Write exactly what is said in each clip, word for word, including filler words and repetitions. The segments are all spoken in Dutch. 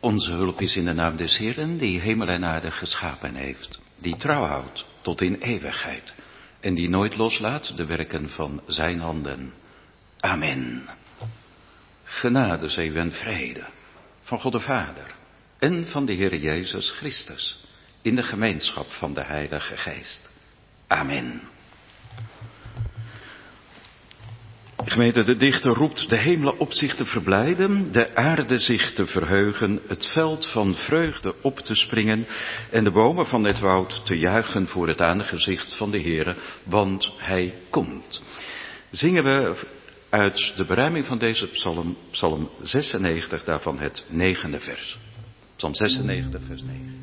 Onze hulp is in de naam des Heeren, die hemel en aarde geschapen heeft, die trouw houdt tot in eeuwigheid en die nooit loslaat de werken van zijn handen. Amen. Genade, zegen en vrede van God de Vader en van de Heer Jezus Christus in de gemeenschap van de Heilige Geest. Amen. Gemeente, de dichter roept de hemelen op zich te verblijden, de aarde zich te verheugen, het veld van vreugde op te springen en de bomen van het woud te juichen voor het aangezicht van de Heere, want Hij komt. Zingen we uit de beruiming van deze psalm, psalm zesennegentig, daarvan het negende vers. Psalm zesennegentig, vers negen.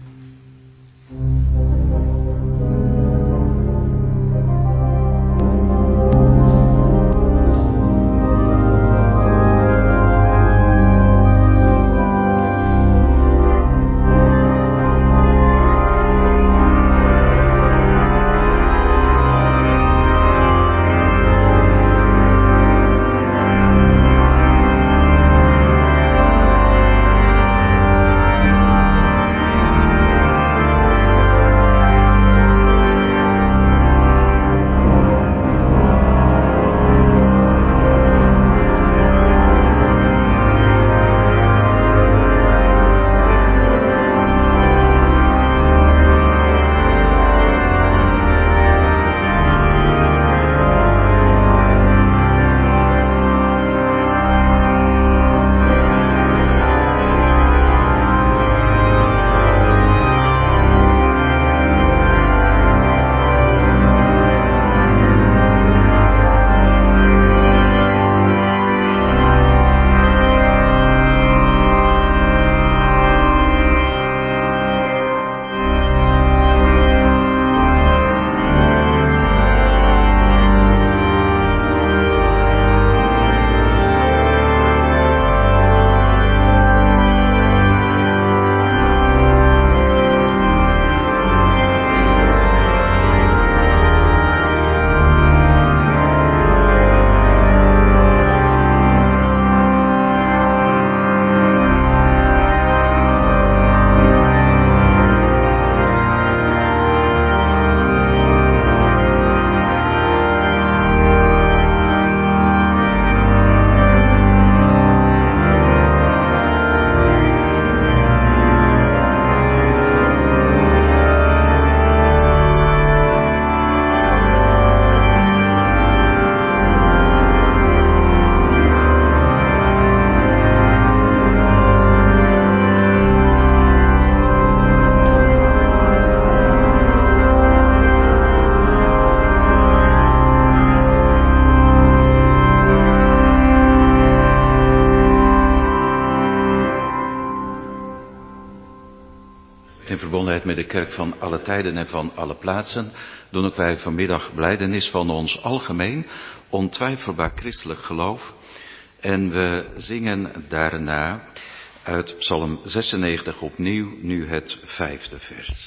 Met de kerk van alle tijden en van alle plaatsen doen ook wij vanmiddag belijdenis van ons algemeen, ontwijfelbaar christelijk geloof. En we zingen daarna uit Psalm zesennegentig opnieuw, nu het vijfde vers.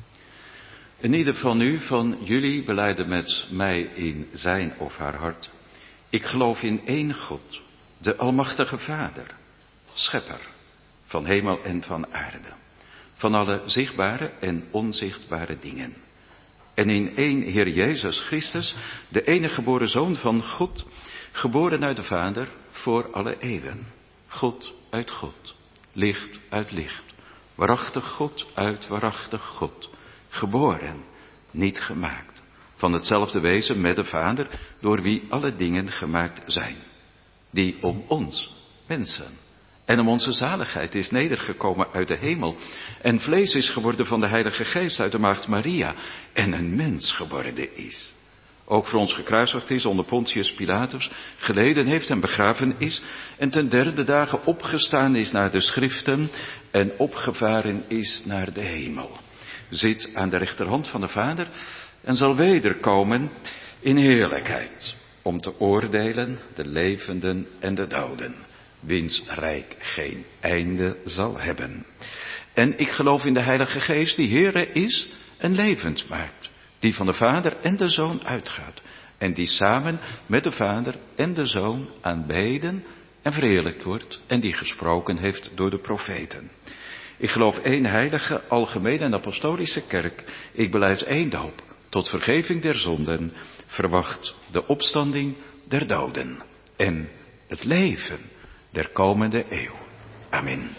En ieder van u, van jullie, belijden met mij in zijn of haar hart: ik geloof in één God, de Almachtige Vader, Schepper van hemel en van aarde, van alle zichtbare en onzichtbare dingen. En in één Heer Jezus Christus, de enige geboren Zoon van God, geboren uit de Vader voor alle eeuwen. God uit God, licht uit licht, waarachtig God uit waarachtig God, geboren, niet gemaakt, van hetzelfde wezen met de Vader, door wie alle dingen gemaakt zijn, die om ons, mensen, en om onze zaligheid is nedergekomen uit de hemel en vlees is geworden van de Heilige Geest uit de maagd Maria en een mens geworden is. Ook voor ons gekruisigd is onder Pontius Pilatus, geleden heeft en begraven is en ten derde dagen opgestaan is naar de schriften en opgevaren is naar de hemel. Zit aan de rechterhand van de Vader en zal wederkomen in heerlijkheid om te oordelen de levenden en de doden, wiens rijk geen einde zal hebben. En ik geloof in de Heilige Geest, die Heere is en levend maakt, die van de Vader en de Zoon uitgaat, en die samen met de Vader en de Zoon aanbeden en verheerlijkt wordt, en die gesproken heeft door de profeten. Ik geloof één heilige, algemene en apostolische kerk. Ik belijdt één doop tot vergeving der zonden. Verwacht de opstanding der doden en het leven der komende eeuw. Amen.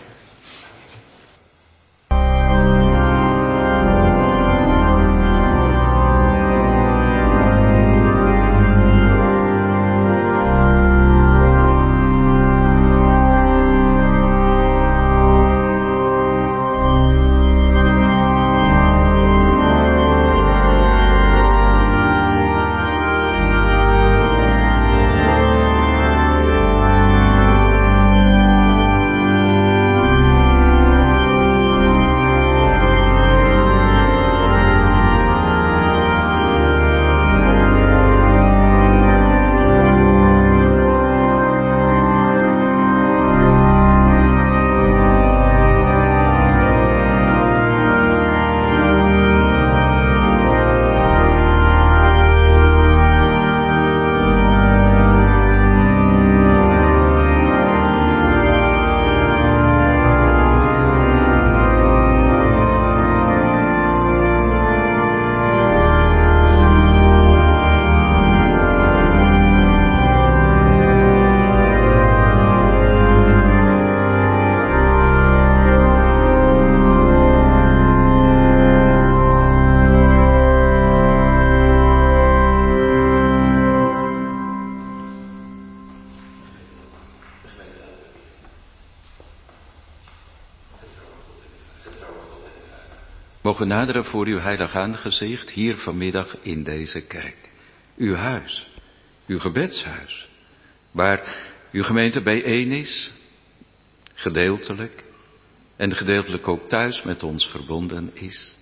Mogen naderen voor uw heilig aangezicht hier vanmiddag in deze kerk. Uw huis, uw gebedshuis, waar uw gemeente bijeen is, gedeeltelijk en gedeeltelijk ook thuis met ons verbonden is.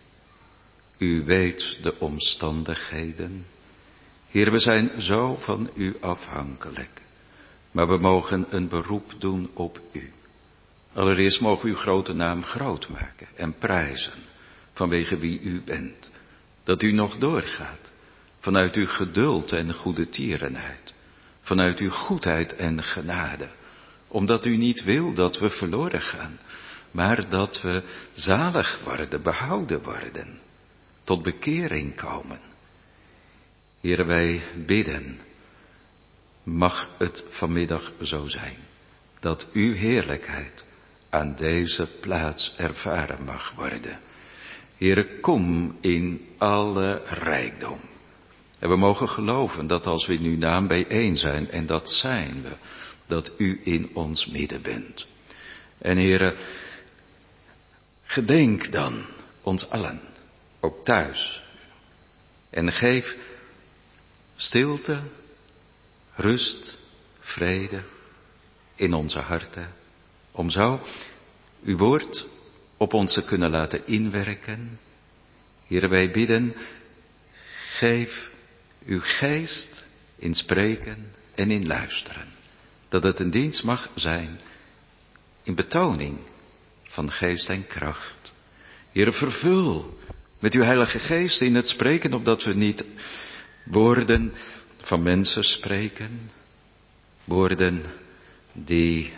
U weet de omstandigheden. Heer, we zijn zo van u afhankelijk, maar we mogen een beroep doen op u. Allereerst mogen we uw grote naam groot maken en prijzen. Vanwege wie u bent, dat u nog doorgaat, vanuit uw geduld en goede tierenheid, vanuit uw goedheid en genade, omdat u niet wil dat we verloren gaan, maar dat we zalig worden, behouden worden, tot bekering komen. Heere, wij bidden, mag het vanmiddag zo zijn, dat uw heerlijkheid aan deze plaats ervaren mag worden. Heere, kom in alle rijkdom. En we mogen geloven dat als we in uw naam bijeen zijn, en dat zijn we, dat u in ons midden bent. En Heere, gedenk dan ons allen, ook thuis. En geef stilte, rust, vrede in onze harten, om zo uw woord op ons te kunnen laten inwerken. Heere, wij bidden, geef uw geest in spreken en in luisteren. Dat het een dienst mag zijn in betoning van geest en kracht. Heere, vervul met uw heilige geest in het spreken, opdat we niet woorden van mensen spreken. Woorden die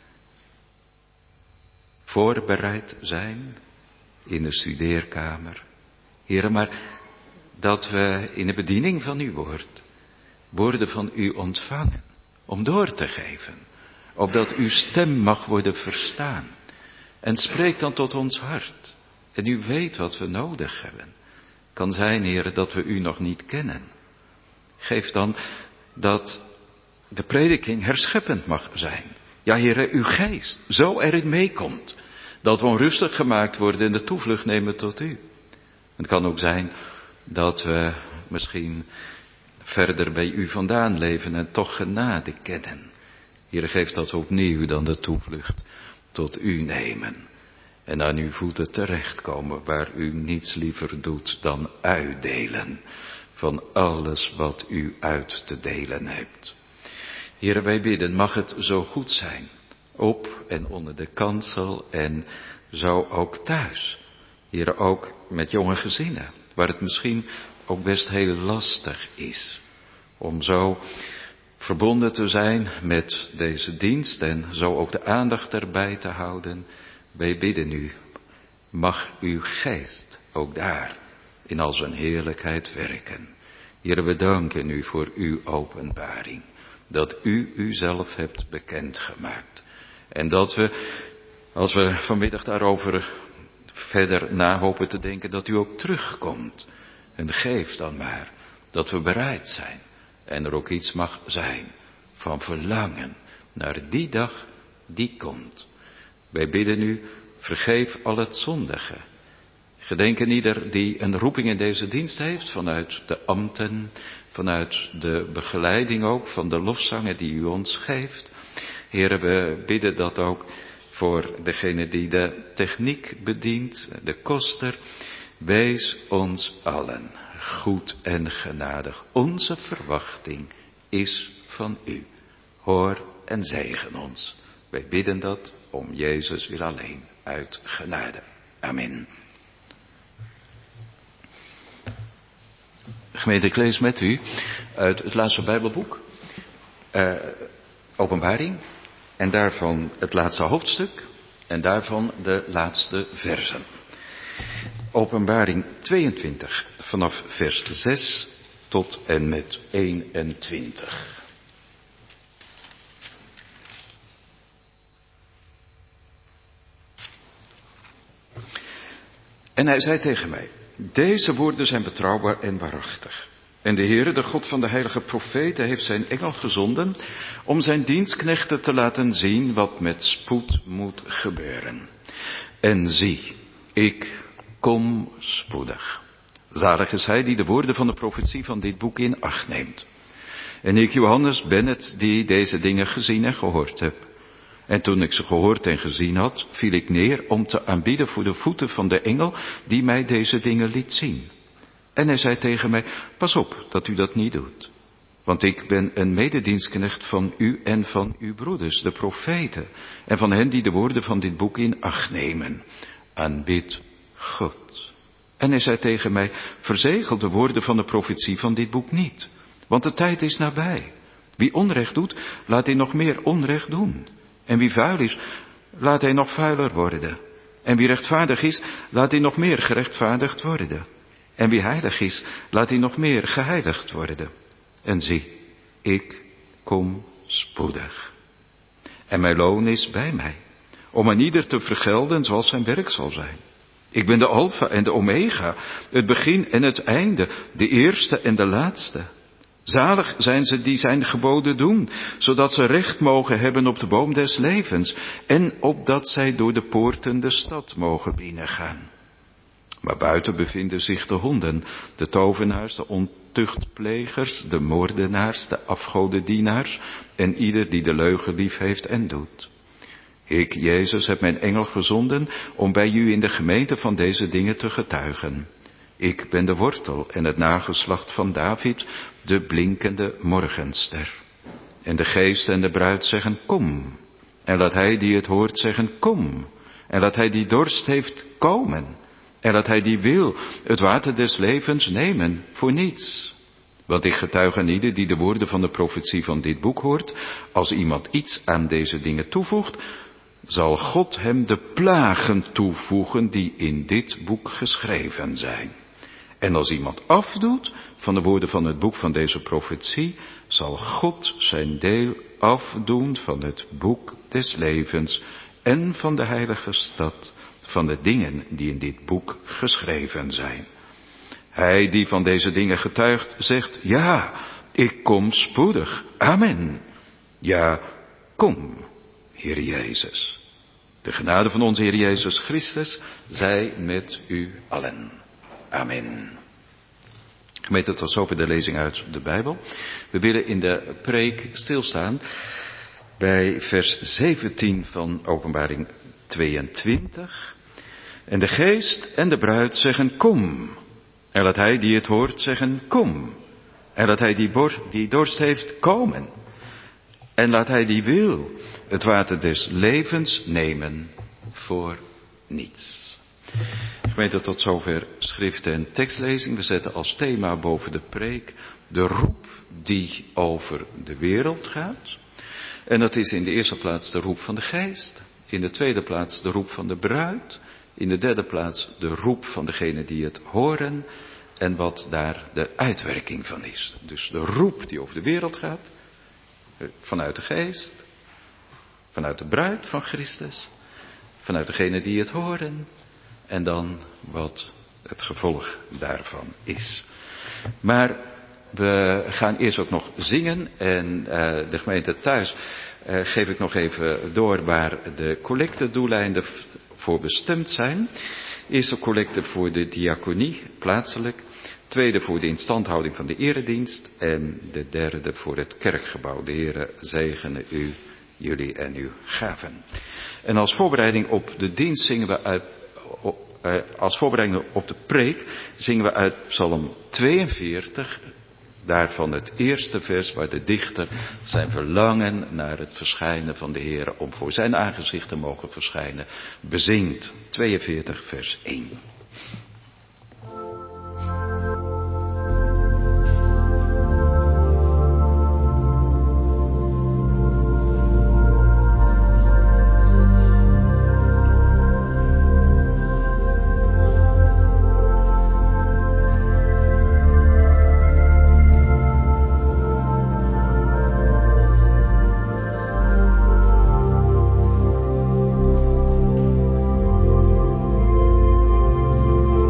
voorbereid zijn in de studeerkamer. Heere, maar dat we in de bediening van uw woord woorden van u ontvangen om door te geven, opdat uw stem mag worden verstaan. En spreek dan tot ons hart. En u weet wat we nodig hebben. Kan zijn, Heere, dat we u nog niet kennen. Geef dan dat de prediking herscheppend mag zijn. Ja, Heere, uw geest zo erin meekomt, dat we onrustig gemaakt worden en de toevlucht nemen tot u. Het kan ook zijn dat we misschien verder bij u vandaan leven en toch genade kennen. Heere, geef dat opnieuw dan de toevlucht tot u nemen. En aan uw voeten terechtkomen, waar u niets liever doet dan uitdelen van alles wat u uit te delen hebt. Heere, wij bidden, mag het zo goed zijn, op en onder de kansel en zo ook thuis. Heere, ook met jonge gezinnen, waar het misschien ook best heel lastig is om zo verbonden te zijn met deze dienst en zo ook de aandacht erbij te houden. Wij bidden u, mag uw geest ook daar in al zijn heerlijkheid werken. Heere, we danken u voor uw openbaring. Dat u uzelf hebt bekendgemaakt. En dat we, als we vanmiddag daarover verder na hopen te denken, dat u ook terugkomt. En geef dan maar dat we bereid zijn. En er ook iets mag zijn van verlangen naar die dag die komt. Wij bidden u, vergeef al het zondige. Gedenken ieder die een roeping in deze dienst heeft, vanuit de ambten, vanuit de begeleiding ook, van de lofzangen die u ons geeft. Heren, we bidden dat ook voor degene die de techniek bedient, de koster. Wees ons allen goed en genadig. Onze verwachting is van u. Hoor en zegen ons. Wij bidden dat om Jezus wil alleen uit genade. Amen. Gemeente, ik lees met u uit het laatste Bijbelboek, uh, Openbaring, en daarvan het laatste hoofdstuk en daarvan de laatste versen. Openbaring tweeëntwintig, vanaf vers zes tot en met eenentwintig. En hij zei tegen mij, deze woorden zijn betrouwbaar en waarachtig. En de Heere, de God van de heilige profeten, heeft zijn engel gezonden om zijn dienstknechten te laten zien wat met spoed moet gebeuren. En zie, ik kom spoedig. Zalig is hij die de woorden van de profetie van dit boek in acht neemt. En ik, Johannes, ben het die deze dingen gezien en gehoord heb. En toen ik ze gehoord en gezien had, viel ik neer om te aanbieden voor de voeten van de engel die mij deze dingen liet zien. En hij zei tegen mij, pas op dat u dat niet doet. Want ik ben een mededienstknecht van u en van uw broeders, de profeten, en van hen die de woorden van dit boek in acht nemen. Aanbid God. En hij zei tegen mij, verzegel de woorden van de profetie van dit boek niet, want de tijd is nabij. Wie onrecht doet, laat hij nog meer onrecht doen. En wie vuil is, laat hij nog vuiler worden. En wie rechtvaardig is, laat hij nog meer gerechtvaardigd worden. En wie heilig is, laat hij nog meer geheiligd worden. En zie, ik kom spoedig. En mijn loon is bij mij, om aan ieder te vergelden zoals zijn werk zal zijn. Ik ben de Alpha en de Omega, het begin en het einde, de eerste en de laatste. Zalig zijn ze die zijn geboden doen, zodat ze recht mogen hebben op de boom des levens en opdat zij door de poorten de stad mogen binnengaan. Maar buiten bevinden zich de honden, de tovenaars, de ontuchtplegers, de moordenaars, de afgodendienaars en ieder die de leugen lief heeft en doet. Ik, Jezus, heb mijn engel gezonden om bij u in de gemeente van deze dingen te getuigen. Ik ben de wortel en het nageslacht van David, de blinkende morgenster. En de geest en de bruid zeggen, kom. En laat hij die het hoort zeggen, kom. En laat hij die dorst heeft komen. En laat hij die wil het water des levens nemen voor niets. Want ik getuig aan ieder die de woorden van de profetie van dit boek hoort, als iemand iets aan deze dingen toevoegt, zal God hem de plagen toevoegen die in dit boek geschreven zijn. En als iemand afdoet van de woorden van het boek van deze profetie, zal God zijn deel afdoen van het boek des levens en van de heilige stad, van de dingen die in dit boek geschreven zijn. Hij die van deze dingen getuigt, zegt, ja, ik kom spoedig. Amen. Ja, kom, Heer Jezus. De genade van onze Heer Jezus Christus zij met u allen. Amen. Gemeente, tot zover de lezing uit de Bijbel. We willen in de preek stilstaan bij vers zeventien van Openbaring tweeëntwintig. En de geest en de bruid zeggen, kom. En laat hij die het hoort zeggen, kom. En laat hij die, bor, die dorst heeft komen. En laat hij die wil het water des levens nemen voor niets. Gemeente, tot zover schrift en tekstlezing. We zetten als thema boven de preek de roep die over de wereld gaat. En dat is in de eerste plaats de roep van de geest. In de tweede plaats de roep van de bruid. In de derde plaats de roep van degenen die het horen en wat daar de uitwerking van is. Dus de roep die over de wereld gaat, vanuit de geest, vanuit de bruid van Christus, vanuit degenen die het horen en dan wat het gevolg daarvan is. Maar we gaan eerst ook nog zingen en uh, de gemeente thuis uh, geef ik nog even door waar de collectedoeleinden voor bestemd zijn. Eerste collecte voor de diaconie, plaatselijk. Tweede voor de instandhouding van de eredienst. En de derde voor het kerkgebouw. De Heere zegene u, jullie en uw gaven. En als voorbereiding op de dienst zingen we uit, als voorbereiding op de preek zingen we uit Psalm tweeënveertig. Daarvan het eerste vers waar de dichter zijn verlangen naar het verschijnen van de Heer om voor zijn aangezicht te mogen verschijnen bezingt. tweeënveertig vers één. Thank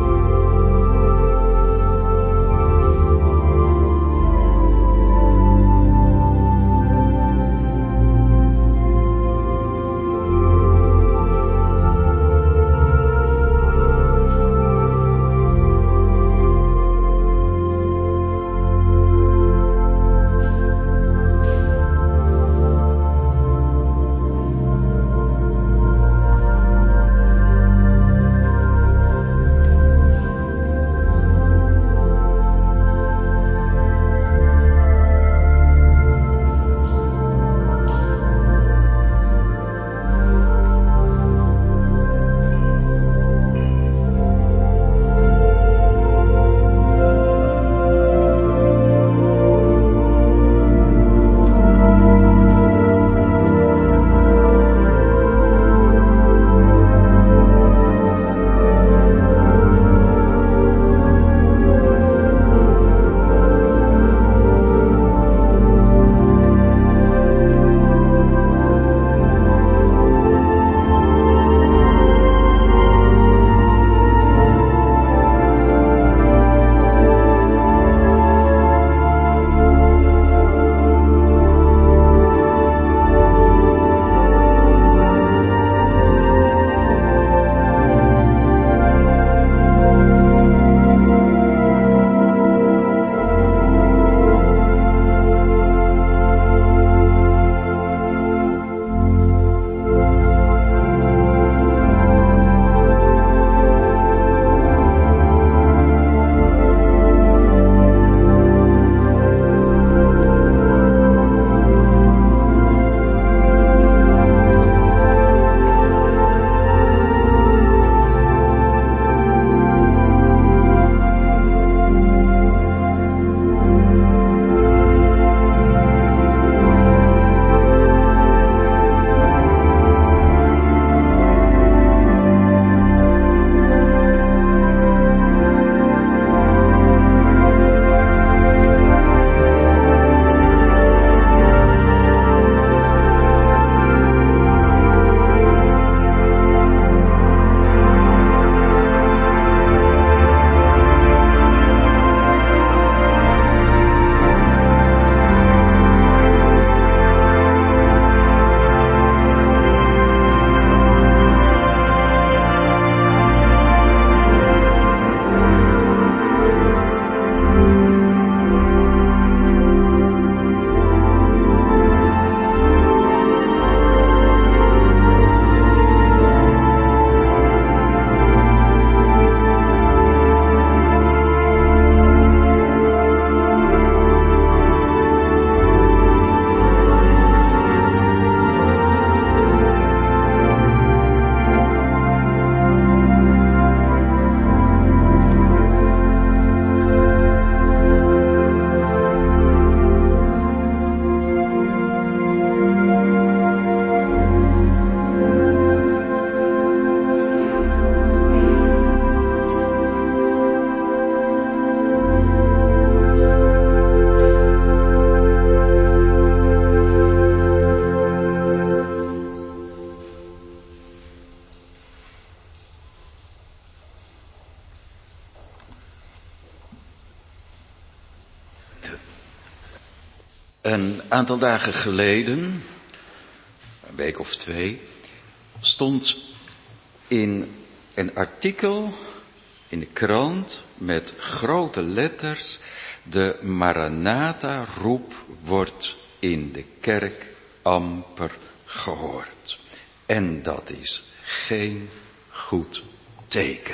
Een aantal dagen geleden, een week of twee, stond in een artikel in de krant met grote letters: de Maranatha-roep wordt in de kerk amper gehoord. En dat is geen goed teken.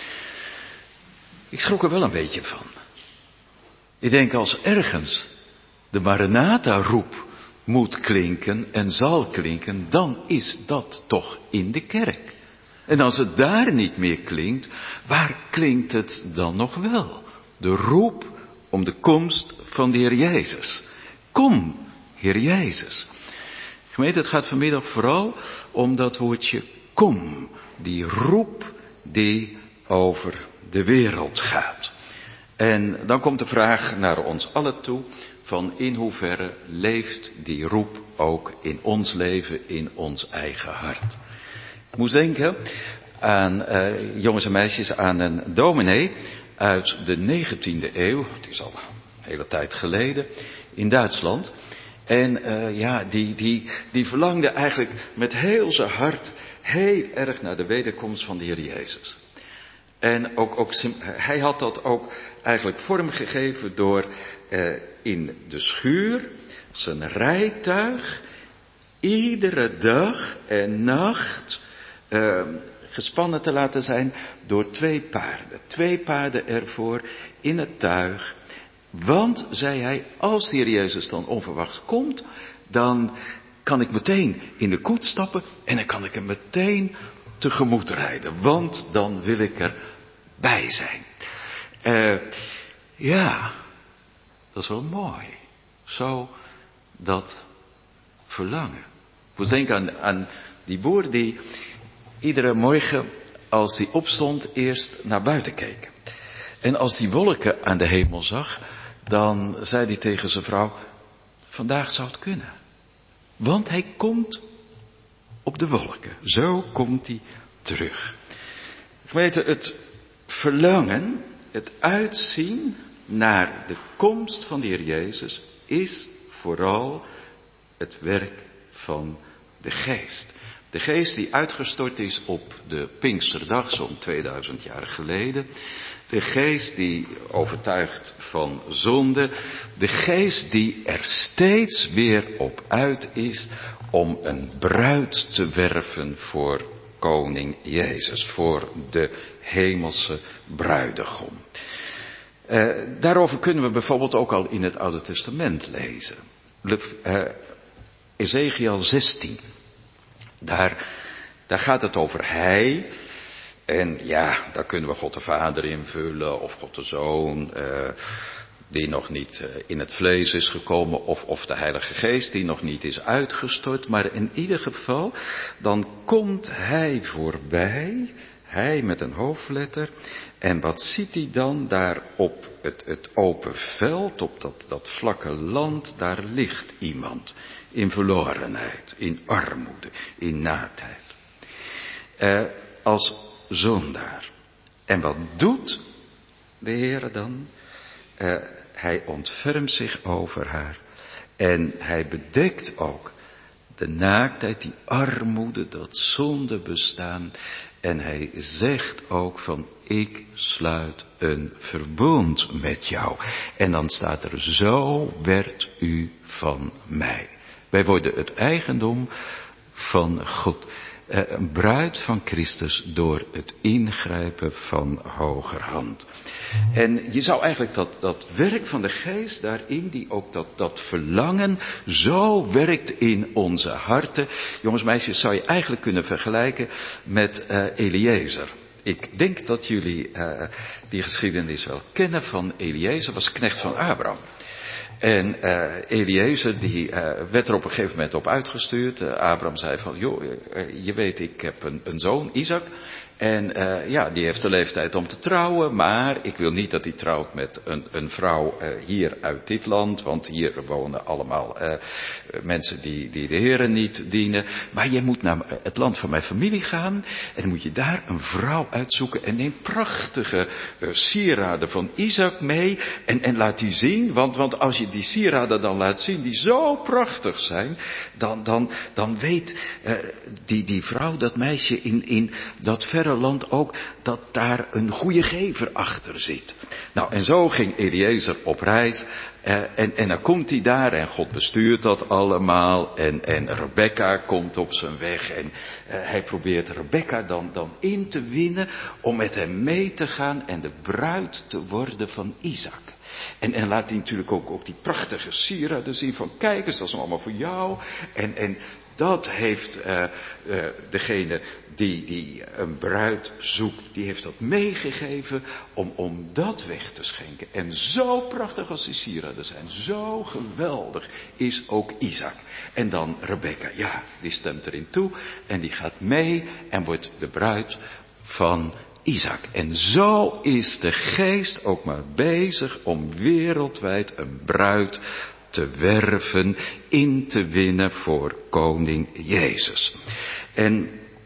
Ik schrok er wel een beetje van. Ik denk, als ergens de Maranatha-roep moet klinken en zal klinken, dan is dat toch in de kerk. En als het daar niet meer klinkt, waar klinkt het dan nog wel? De roep om de komst van de Heer Jezus. Kom, Heer Jezus. Gemeente, het gaat vanmiddag vooral om dat woordje kom. Die roep die over de wereld gaat. En dan komt de vraag naar ons allen toe, van in hoeverre leeft die roep ook in ons leven, in ons eigen hart. Ik moest denken aan, uh, jongens en meisjes, aan een dominee uit de negentiende eeuw. Het is al een hele tijd geleden, in Duitsland. En uh, ja, die, die, die verlangde eigenlijk met heel zijn hart heel erg naar de wederkomst van de Heer Jezus. En ook, ook, hij had dat ook eigenlijk vormgegeven door uh, in de schuur zijn rijtuig iedere dag en nacht uh, gespannen te laten zijn door twee paarden. Twee paarden ervoor in het tuig. Want, zei hij, als de Heer Jezus dan onverwachts komt, dan kan ik meteen in de koets stappen en dan kan ik hem meteen tegemoet rijden. Want dan wil ik erbij zijn. Uh, ja, dat is wel mooi. Zo dat verlangen. Ik moet denken aan, aan die boer die iedere morgen, als hij opstond, eerst naar buiten keek. En als die wolken aan de hemel zag, dan zei hij tegen zijn vrouw: vandaag zou het kunnen. Want hij komt op de wolken. Zo komt hij terug. Weet je, het verlangen, het uitzien naar de komst van de Heer Jezus is vooral het werk van de Geest. De Geest die uitgestort is op de Pinksterdag, zo'n tweeduizend jaar geleden. De Geest die overtuigt van zonde. De Geest die er steeds weer op uit is om een bruid te werven voor koning Jezus. Voor de hemelse bruidegom. Uh, daarover kunnen we bijvoorbeeld ook al in het Oude Testament lezen. Le, uh, Ezekiel zestien. Daar, daar gaat het over hij. En ja, daar kunnen we God de Vader invullen, of God de Zoon, uh, die nog niet uh, in het vlees is gekomen, of, of de Heilige Geest die nog niet is uitgestort. Maar in ieder geval, dan komt hij voorbij, hij met een hoofdletter. En wat ziet hij dan daar op het, het open veld, op dat, dat vlakke land? Daar ligt iemand in verlorenheid, in armoede, in naaktheid. Uh, als zondaar. En wat doet de Heer dan? Uh, hij ontfermt zich over haar. En hij bedekt ook de naaktheid, die armoede, dat zonde bestaan. En hij zegt ook van: ik sluit een verbond met jou. En dan staat er: zo werd u van mij. Wij worden het eigendom van God. Een bruid van Christus door het ingrijpen van hogerhand. En je zou eigenlijk dat, dat werk van de Geest daarin, die ook dat, dat verlangen zo werkt in onze harten. Jongens, meisjes, zou je eigenlijk kunnen vergelijken met uh, Eliezer. Ik denk dat jullie uh, die geschiedenis wel kennen van Eliezer, was knecht van Abraham. En uh, Eliezer die uh, werd er op een gegeven moment op uitgestuurd. Uh, Abraham zei van, joh, uh, je weet, ik heb een, een zoon, Isaac. En uh, ja, die heeft de leeftijd om te trouwen, maar ik wil niet dat hij trouwt met een, een vrouw uh, hier uit dit land, want hier wonen allemaal uh, mensen die, die de Heeren niet dienen. Maar je moet naar het land van mijn familie gaan en dan moet je daar een vrouw uitzoeken en neem prachtige uh, sieraden van Isaac mee en, en laat die zien, want, want als je die sieraden dan laat zien, die zo prachtig zijn, dan, dan, dan weet uh, die, die vrouw, dat meisje in, in dat verre land ook, dat daar een goede gever achter zit. Nou, en zo ging Eliezer op reis. Uh, en, en dan komt hij daar en God bestuurt dat allemaal. En, en Rebecca komt op zijn weg. En uh, hij probeert Rebecca dan, dan in te winnen om met hem mee te gaan en de bruid te worden van Isaac. En, en laat hij natuurlijk ook, ook die prachtige sieraden zien van kijk eens, dat is allemaal voor jou. En, en dat heeft uh, uh, degene die, die een bruid zoekt, die heeft dat meegegeven om, om dat weg te schenken. En zo prachtig als die sieraden zijn, zo geweldig is ook Isaac. En dan Rebecca, ja, die stemt erin toe en die gaat mee en wordt de bruid van Isaac. En zo is de geest ook maar bezig om wereldwijd een bruid te werven, in te winnen voor koning Jezus. En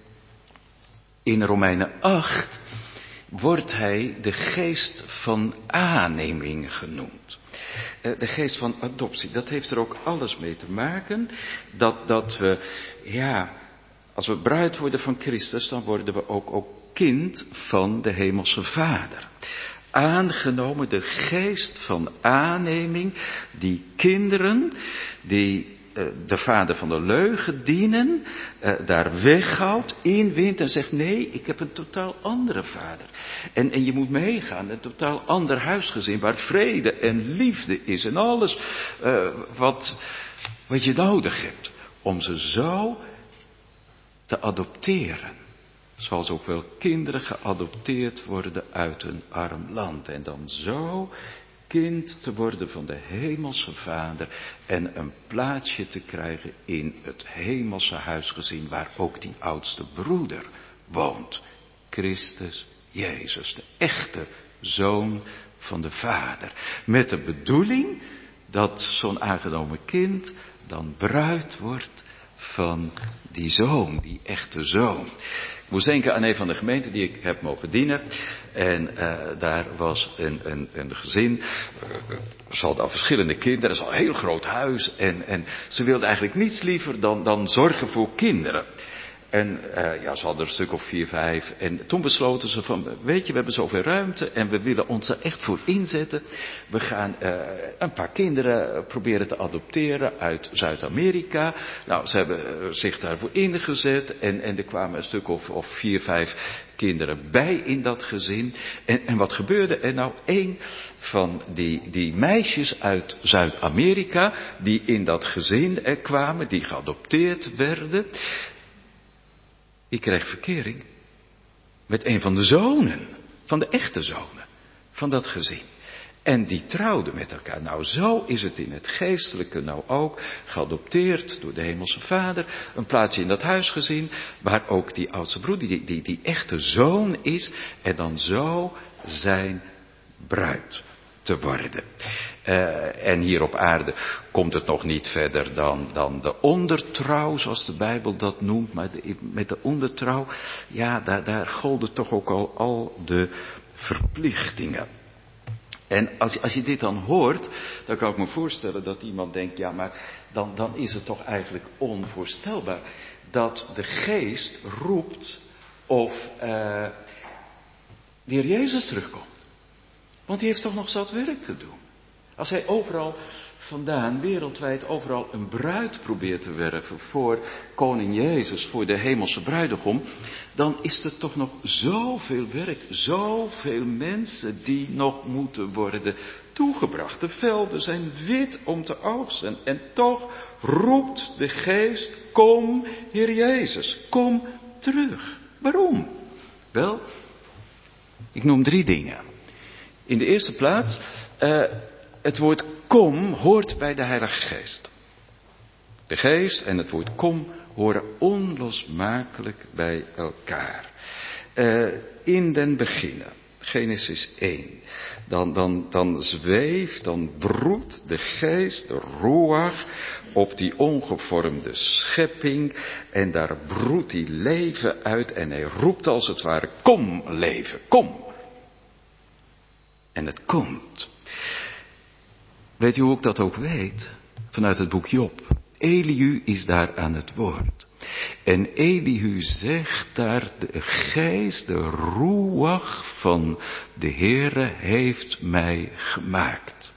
in Romeinen acht wordt hij de geest van aanneming genoemd. De geest van adoptie, dat heeft er ook alles mee te maken. Dat, dat we, ja, als we bruid worden van Christus, dan worden we ook, ook kind van de hemelse Vader. Aangenomen, de geest van aanneming, die kinderen, die uh, de vader van de leugen dienen, uh, daar weghoudt, inwint en zegt nee, ik heb een totaal andere vader. En, en je moet meegaan, een totaal ander huisgezin, waar vrede en liefde is en alles uh, wat, wat je nodig hebt, om ze zo te adopteren. Zoals ook wel kinderen geadopteerd worden uit een arm land. En dan zo kind te worden van de hemelse Vader. En een plaatsje te krijgen in het hemelse huisgezin waar ook die oudste broeder woont. Christus Jezus, de echte zoon van de Vader. Met de bedoeling dat zo'n aangenomen kind dan bruid wordt van die zoon, die echte zoon. Ik moest denken aan een van de gemeenten die ik heb mogen dienen. En uh, daar was een, een, een gezin. Uh, ze hadden al verschillende kinderen. Het is al een heel groot huis. En, en ze wilden eigenlijk niets liever dan, dan zorgen voor kinderen. En uh, ja, ze hadden er een stuk of vier, vijf. En toen besloten ze van, weet je, we hebben zoveel ruimte en we willen ons er echt voor inzetten. We gaan uh, een paar kinderen proberen te adopteren uit Zuid-Amerika. Nou, ze hebben uh, zich daarvoor ingezet en, en er kwamen een stuk of, of vier, vijf kinderen bij in dat gezin. En, en wat gebeurde er nou? Een van die, die meisjes uit Zuid-Amerika die in dat gezin er kwamen, die geadopteerd werden, die kreeg verkering met een van de zonen, van de echte zonen, van dat gezin. En die trouwden met elkaar. Nou, zo is het in het geestelijke nou ook, geadopteerd door de hemelse Vader, een plaatsje in dat huisgezin, waar ook die oudste broeder, die, die, die echte zoon is, en dan zo zijn bruid te worden. Uh, en hier op aarde komt het nog niet verder dan, dan de ondertrouw, zoals de Bijbel dat noemt. Maar de, met de ondertrouw, ja, daar, daar golden toch ook al, al de verplichtingen. En als, als je dit dan hoort, dan kan ik me voorstellen dat iemand denkt, ja, maar dan, dan is het toch eigenlijk onvoorstelbaar dat de geest roept of uh, weer Jezus terugkomt. Want die heeft toch nog zat werk te doen. Als hij overal vandaan, wereldwijd overal een bruid probeert te werven voor koning Jezus, voor de hemelse bruidegom, dan is er toch nog zoveel werk, zoveel mensen die nog moeten worden toegebracht. De velden zijn wit om te oogsten en toch roept de geest, kom Heer Jezus, kom terug. Waarom? Wel, ik noem drie dingen. In de eerste plaats, uh, het woord kom hoort bij de Heilige Geest. De Geest en het woord kom horen onlosmakelijk bij elkaar. Uh, in den beginnen, Genesis één, dan, dan, dan zweeft, dan broedt de Geest, de Ruach, op die ongevormde schepping en daar broedt die leven uit en hij roept als het ware, kom leven, kom. En het komt. Weet u hoe ik dat ook weet? Vanuit het boek Job. Elihu is daar aan het woord. En Elihu zegt daar, de geest, de roeach van de Heere heeft mij gemaakt.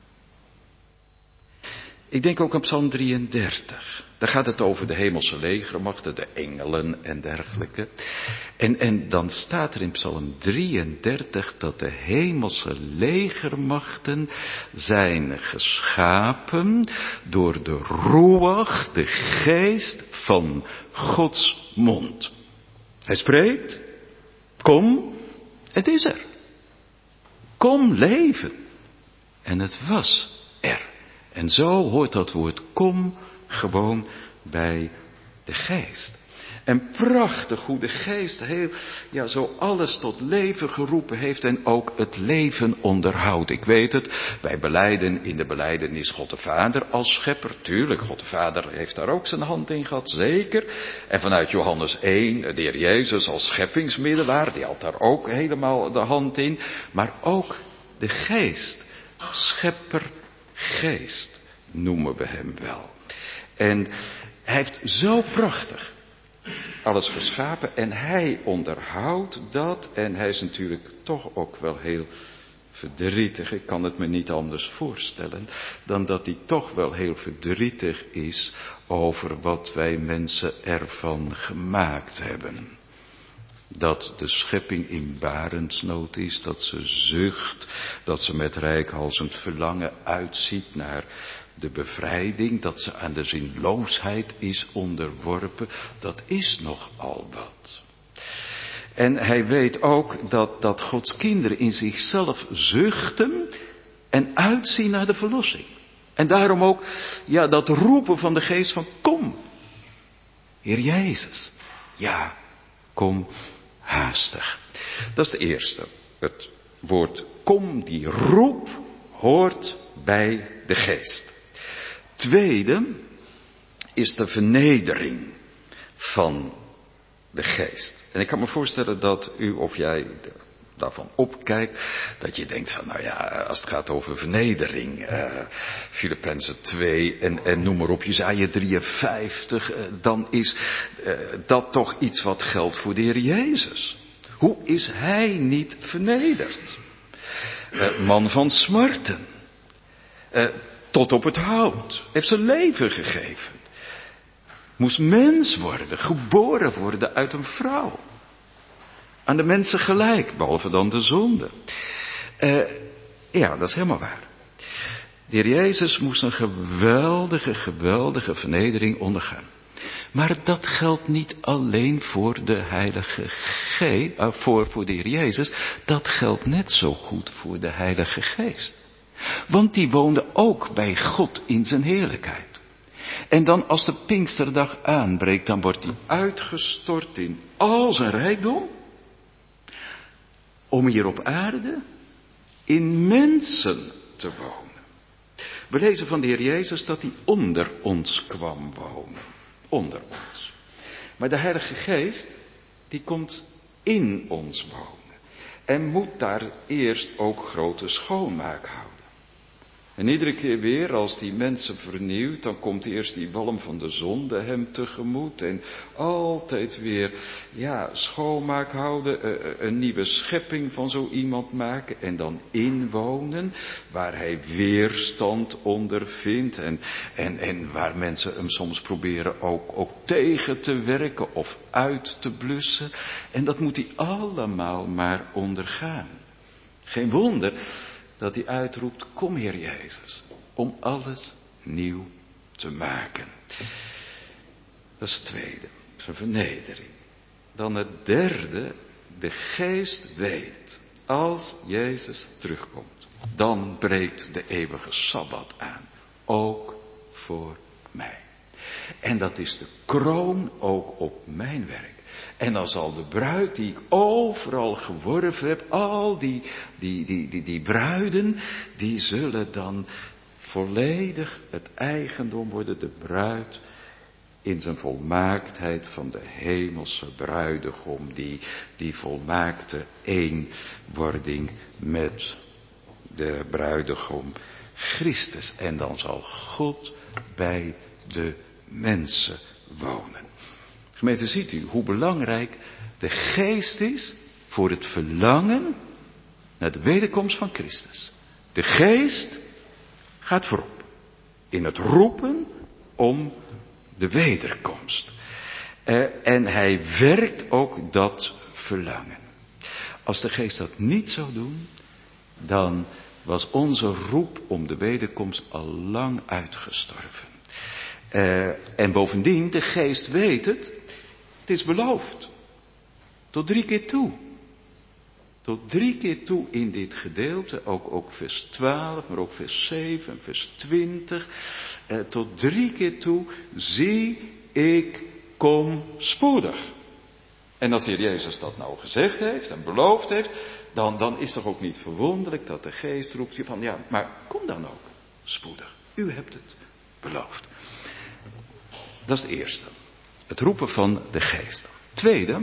Ik denk ook aan Psalm drieëndertig. Daar gaat het over de hemelse legermachten, de engelen en dergelijke. En, en dan staat er in Psalm drieëndertig dat de hemelse legermachten zijn geschapen door de roeach, de geest van Gods mond. Hij spreekt, kom, het is er. Kom leven. En het was er. En zo hoort dat woord kom gewoon bij de geest. En prachtig hoe de geest heel, ja, zo alles tot leven geroepen heeft en ook het leven onderhoudt. Ik weet het, wij belijden in de belijdenis God de Vader als schepper. Tuurlijk, God de Vader heeft daar ook zijn hand in gehad, zeker. En vanuit Johannes één, de Heer Jezus als scheppingsmiddelaar, die had daar ook helemaal de hand in. Maar ook de geest, schepper, geest noemen we hem wel. En hij heeft zo prachtig alles geschapen en hij onderhoudt dat. En hij is natuurlijk toch ook wel heel verdrietig. Ik kan het me niet anders voorstellen dan dat hij toch wel heel verdrietig is over wat wij mensen ervan gemaakt hebben. Dat de schepping in barensnood is, dat ze zucht, dat ze met reikhalzend verlangen uitziet naar de bevrijding, dat ze aan de zinloosheid is onderworpen, dat is nogal wat. En hij weet ook dat, dat Gods kinderen in zichzelf zuchten en uitzien naar de verlossing. En daarom ook, ja, dat roepen van de geest van kom, Heer Jezus, ja, kom haastig. Dat is de eerste. Het woord kom, die roep, hoort bij de geest. Tweede is de vernedering van de geest. En ik kan me voorstellen dat u of jij daarvan opkijkt, dat je denkt van, nou ja, als het gaat over vernedering, uh, Filippenzen twee en, en noem maar op, Jesaja drieënvijftig, uh, dan is uh, dat toch iets wat geldt voor de Heer Jezus. Hoe is hij niet vernederd? Uh, man van smarten. Uh, tot op het hout. Heeft zijn leven gegeven. Moest mens worden, geboren worden uit een vrouw. Aan de mensen gelijk, behalve dan de zonde. Uh, ja, dat is helemaal waar. De Heer Jezus moest een geweldige, geweldige vernedering ondergaan. Maar dat geldt niet alleen voor de Heilige Geest, uh, voor, voor de Heer Jezus. Dat geldt net zo goed voor de Heilige Geest. Want die woonde ook bij God in zijn heerlijkheid. En dan als de Pinksterdag aanbreekt, dan wordt hij uitgestort in al zijn rijkdom. Om hier op aarde in mensen te wonen. We lezen van de Heer Jezus dat hij onder ons kwam wonen. Onder ons. Maar de Heilige Geest, die komt in ons wonen. En moet daar eerst ook grote schoonmaak houden. En iedere keer weer als die mensen vernieuwt, dan komt eerst die walm van de zonde hem tegemoet. En altijd weer, ja, schoonmaak houden, een nieuwe schepping van zo iemand maken. En dan inwonen, waar hij weerstand ondervindt. En, en, en waar mensen hem soms proberen ook, ook tegen te werken of uit te blussen. En dat moet hij allemaal maar ondergaan. Geen wonder dat hij uitroept, kom Heer Jezus, om alles nieuw te maken. Dat is het tweede, een vernedering. Dan het derde, de geest weet, als Jezus terugkomt, dan breekt de eeuwige Sabbat aan, ook voor mij. En dat is de kroon ook op mijn werk. En dan zal de bruid die ik overal geworven heb, al die, die, die, die, die bruiden, die zullen dan volledig het eigendom worden, de bruid in zijn volmaaktheid van de hemelse bruidegom, die, die volmaakte eenwording met de bruidegom Christus. En dan zal God bij de mensen wonen. Gemeente, ziet u hoe belangrijk de geest is voor het verlangen naar de wederkomst van Christus. De geest gaat voorop in het roepen om de wederkomst. Uh, en hij werkt ook dat verlangen. Als de geest dat niet zou doen, dan was onze roep om de wederkomst al lang uitgestorven. Uh, en bovendien, de geest weet het, het is beloofd. Tot drie keer toe. Tot drie keer toe in dit gedeelte, ook, ook vers twaalf, maar ook vers zeven, vers twintig. Uh, tot drie keer toe, zie ik kom spoedig. En als de Heer Jezus dat nou gezegd heeft en beloofd heeft, dan, dan is toch ook niet verwonderlijk dat de geest roept je van, ja, maar kom dan ook spoedig. U hebt het beloofd. Dat is het eerste. Het roepen van de geest. Tweede,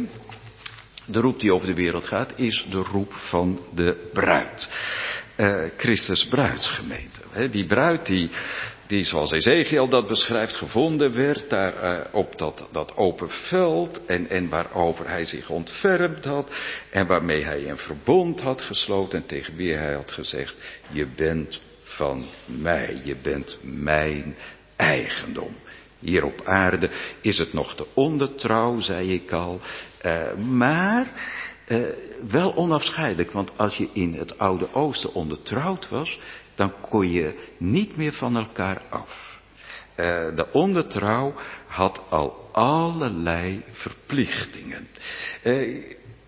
de roep die over de wereld gaat, is de roep van de bruid. Uh, Christus bruidsgemeente. He, die bruid die, die zoals Ezekiel dat beschrijft, gevonden werd daar uh, op dat, dat open veld en, en waarover hij zich ontfermd had en waarmee hij een verbond had gesloten en tegen wie hij had gezegd, je bent van mij, je bent mijn eigendom. Hier op aarde is het nog de ondertrouw, zei ik al, uh, maar uh, wel onafscheidelijk, want als je in het Oude Oosten ondertrouwd was, dan kon je niet meer van elkaar af. Uh, de ondertrouw had al allerlei verplichtingen. Uh,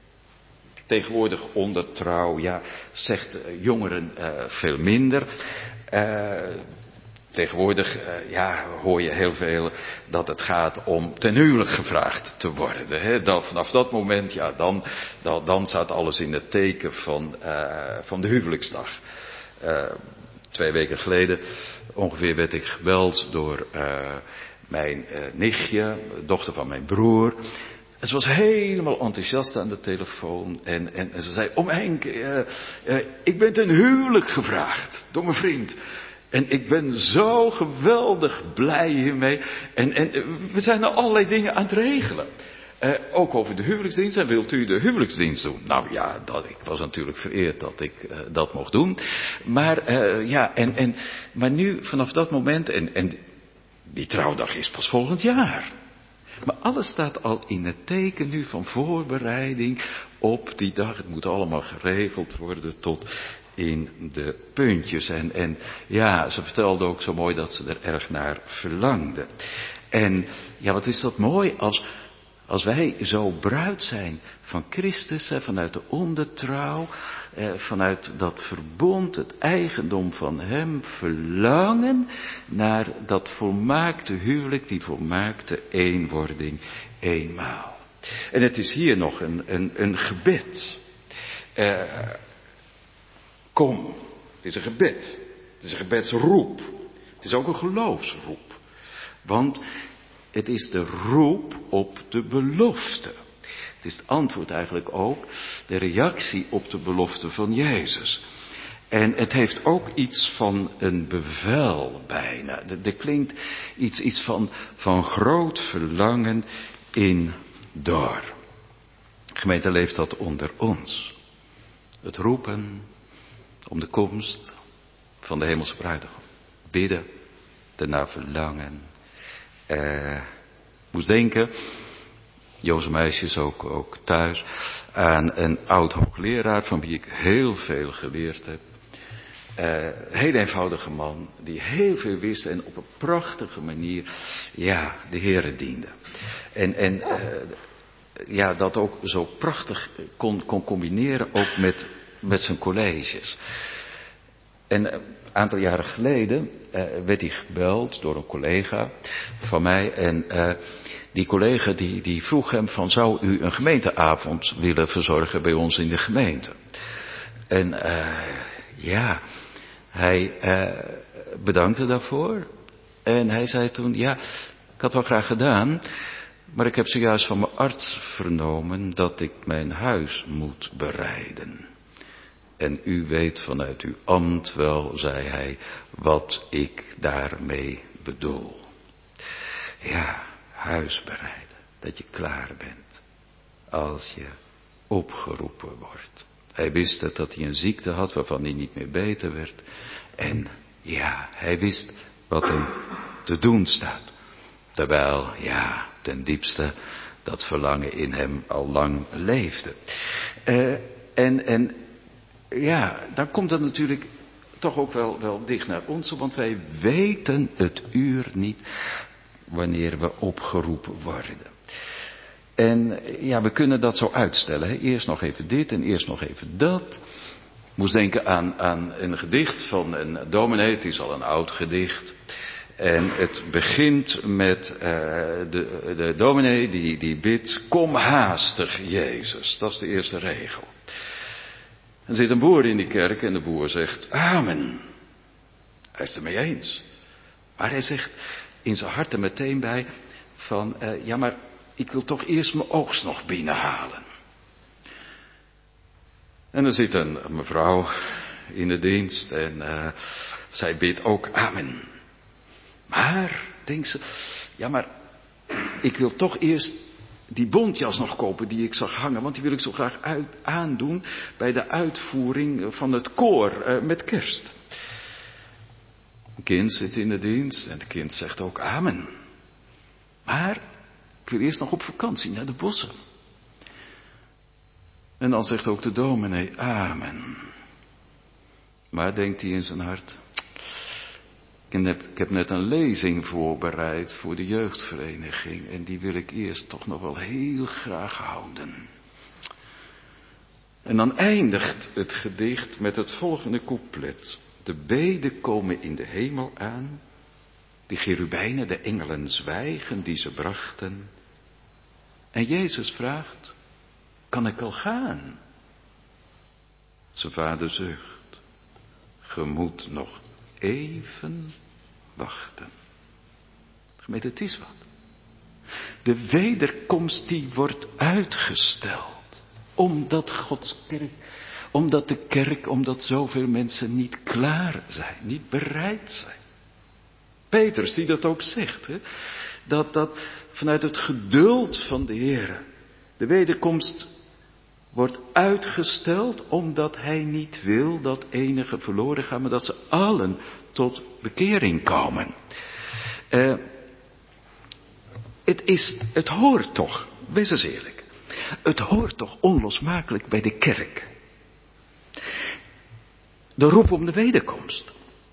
tegenwoordig ondertrouw, ja, zegt uh, jongeren uh, veel minder. Uh, Tegenwoordig uh, ja, hoor je heel veel dat het gaat om ten huwelijk gevraagd te worden. Hè? Dan, vanaf dat moment, ja, dan, dan, dan staat alles in het teken van, uh, van de huwelijksdag. Uh, twee weken geleden ongeveer werd ik gebeld door uh, mijn uh, nichtje, dochter van mijn broer. En ze was helemaal enthousiast aan de telefoon. En, en, en ze zei, om Henk, uh, uh, ik ben ten huwelijk gevraagd door mijn vriend. En ik ben zo geweldig blij hiermee. En, en we zijn er allerlei dingen aan het regelen. Uh, ook over de huwelijksdienst. En wilt u de huwelijksdienst doen? Nou ja, dat, ik was natuurlijk vereerd dat ik uh, dat mocht doen. Maar uh, ja, en, en, maar nu vanaf dat moment. En, en die trouwdag is pas volgend jaar. Maar alles staat al in het teken nu van voorbereiding op die dag. Het moet allemaal geregeld worden tot in de puntjes. En, en ja, ze vertelde ook zo mooi dat ze er erg naar verlangde. En ja, wat is dat mooi als, als wij zo bruid zijn van Christus, hè, vanuit de ondertrouw, eh, vanuit dat verbond, het eigendom van Hem, verlangen naar dat volmaakte huwelijk, die volmaakte eenwording eenmaal. En het is hier nog een, een, een gebed. Eh, Kom, het is een gebed. Het is een gebedsroep. Het is ook een geloofsroep. Want het is de roep op de belofte. Het is het antwoord eigenlijk ook, de reactie op de belofte van Jezus. En het heeft ook iets van een bevel bijna. Er klinkt iets, iets van, van groot verlangen in door. Gemeente, leeft dat onder ons. Het roepen om de komst van de hemelse bruidegom. Bidden, ernaar verlangen. Uh, moest denken, Jozef meisjes ook, ook thuis, aan een oud hoogleraar van wie ik heel veel geleerd heb. Uh, heel eenvoudige man, die heel veel wist en op een prachtige manier, ja, de Heere diende. En, en uh, ja, dat ook zo prachtig kon, kon combineren ook met, met zijn colleges. En een aantal jaren geleden uh, werd hij gebeld door een collega van mij. En uh, die collega die, die vroeg hem van, zou u een gemeenteavond willen verzorgen bij ons in de gemeente? En uh, ja, hij uh, bedankte daarvoor. En hij zei toen, ja, ik had wel graag gedaan, maar ik heb zojuist van mijn arts vernomen dat ik mijn huis moet bereiden. En u weet vanuit uw ambt wel, zei hij, wat ik daarmee bedoel. Ja, huis bereiden, dat je klaar bent als je opgeroepen wordt. Hij wist het, dat hij een ziekte had waarvan hij niet meer beter werd. En ja, hij wist wat hem te doen staat. Terwijl, ja, ten diepste dat verlangen in hem al lang leefde. Uh, en, en ja, dan komt dat natuurlijk toch ook wel, wel dicht naar ons, want wij weten het uur niet wanneer we opgeroepen worden. En ja, we kunnen dat zo uitstellen. Hè? Eerst nog even dit en eerst nog even dat. Ik moest denken aan, aan een gedicht van een dominee, het is al een oud gedicht. En het begint met uh, de, de dominee die, die bidt, kom haastig Jezus. Dat is de eerste regel. Er zit een boer in die kerk en de boer zegt, amen. Hij is het ermee eens. Maar hij zegt in zijn hart er meteen bij van, uh, ja maar ik wil toch eerst mijn oogst nog binnenhalen. En er zit een mevrouw in de dienst en uh, zij bidt ook amen. Maar, denkt ze, ja maar ik wil toch eerst die bontjas nog kopen die ik zag hangen, want die wil ik zo graag uit, aandoen bij de uitvoering van het koor uh, met kerst. Een kind zit in de dienst en het kind zegt ook amen. Maar ik wil eerst nog op vakantie naar de bossen. En dan zegt ook de dominee amen. Maar denkt hij in zijn hart, ik heb, ik heb net een lezing voorbereid voor de jeugdvereniging en die wil ik eerst toch nog wel heel graag houden. En dan eindigt het gedicht met het volgende couplet. De beden komen in de hemel aan, de cherubijnen, de engelen zwijgen die ze brachten. En Jezus vraagt, kan ik al gaan? Zijn vader zucht, ge moet nog even wachten. Gemeente, het is wat. De wederkomst die wordt uitgesteld. Omdat Gods kerk, omdat de kerk, omdat zoveel mensen niet klaar zijn, niet bereid zijn. Petrus die dat ook zegt, hè? Dat, dat vanuit het geduld van de Heer de wederkomst wordt uitgesteld omdat hij niet wil dat enigen verloren gaan, maar dat ze allen tot bekering komen. Uh, het is, het hoort toch, wees eens eerlijk, het hoort toch onlosmakelijk bij de kerk. De roep om de wederkomst.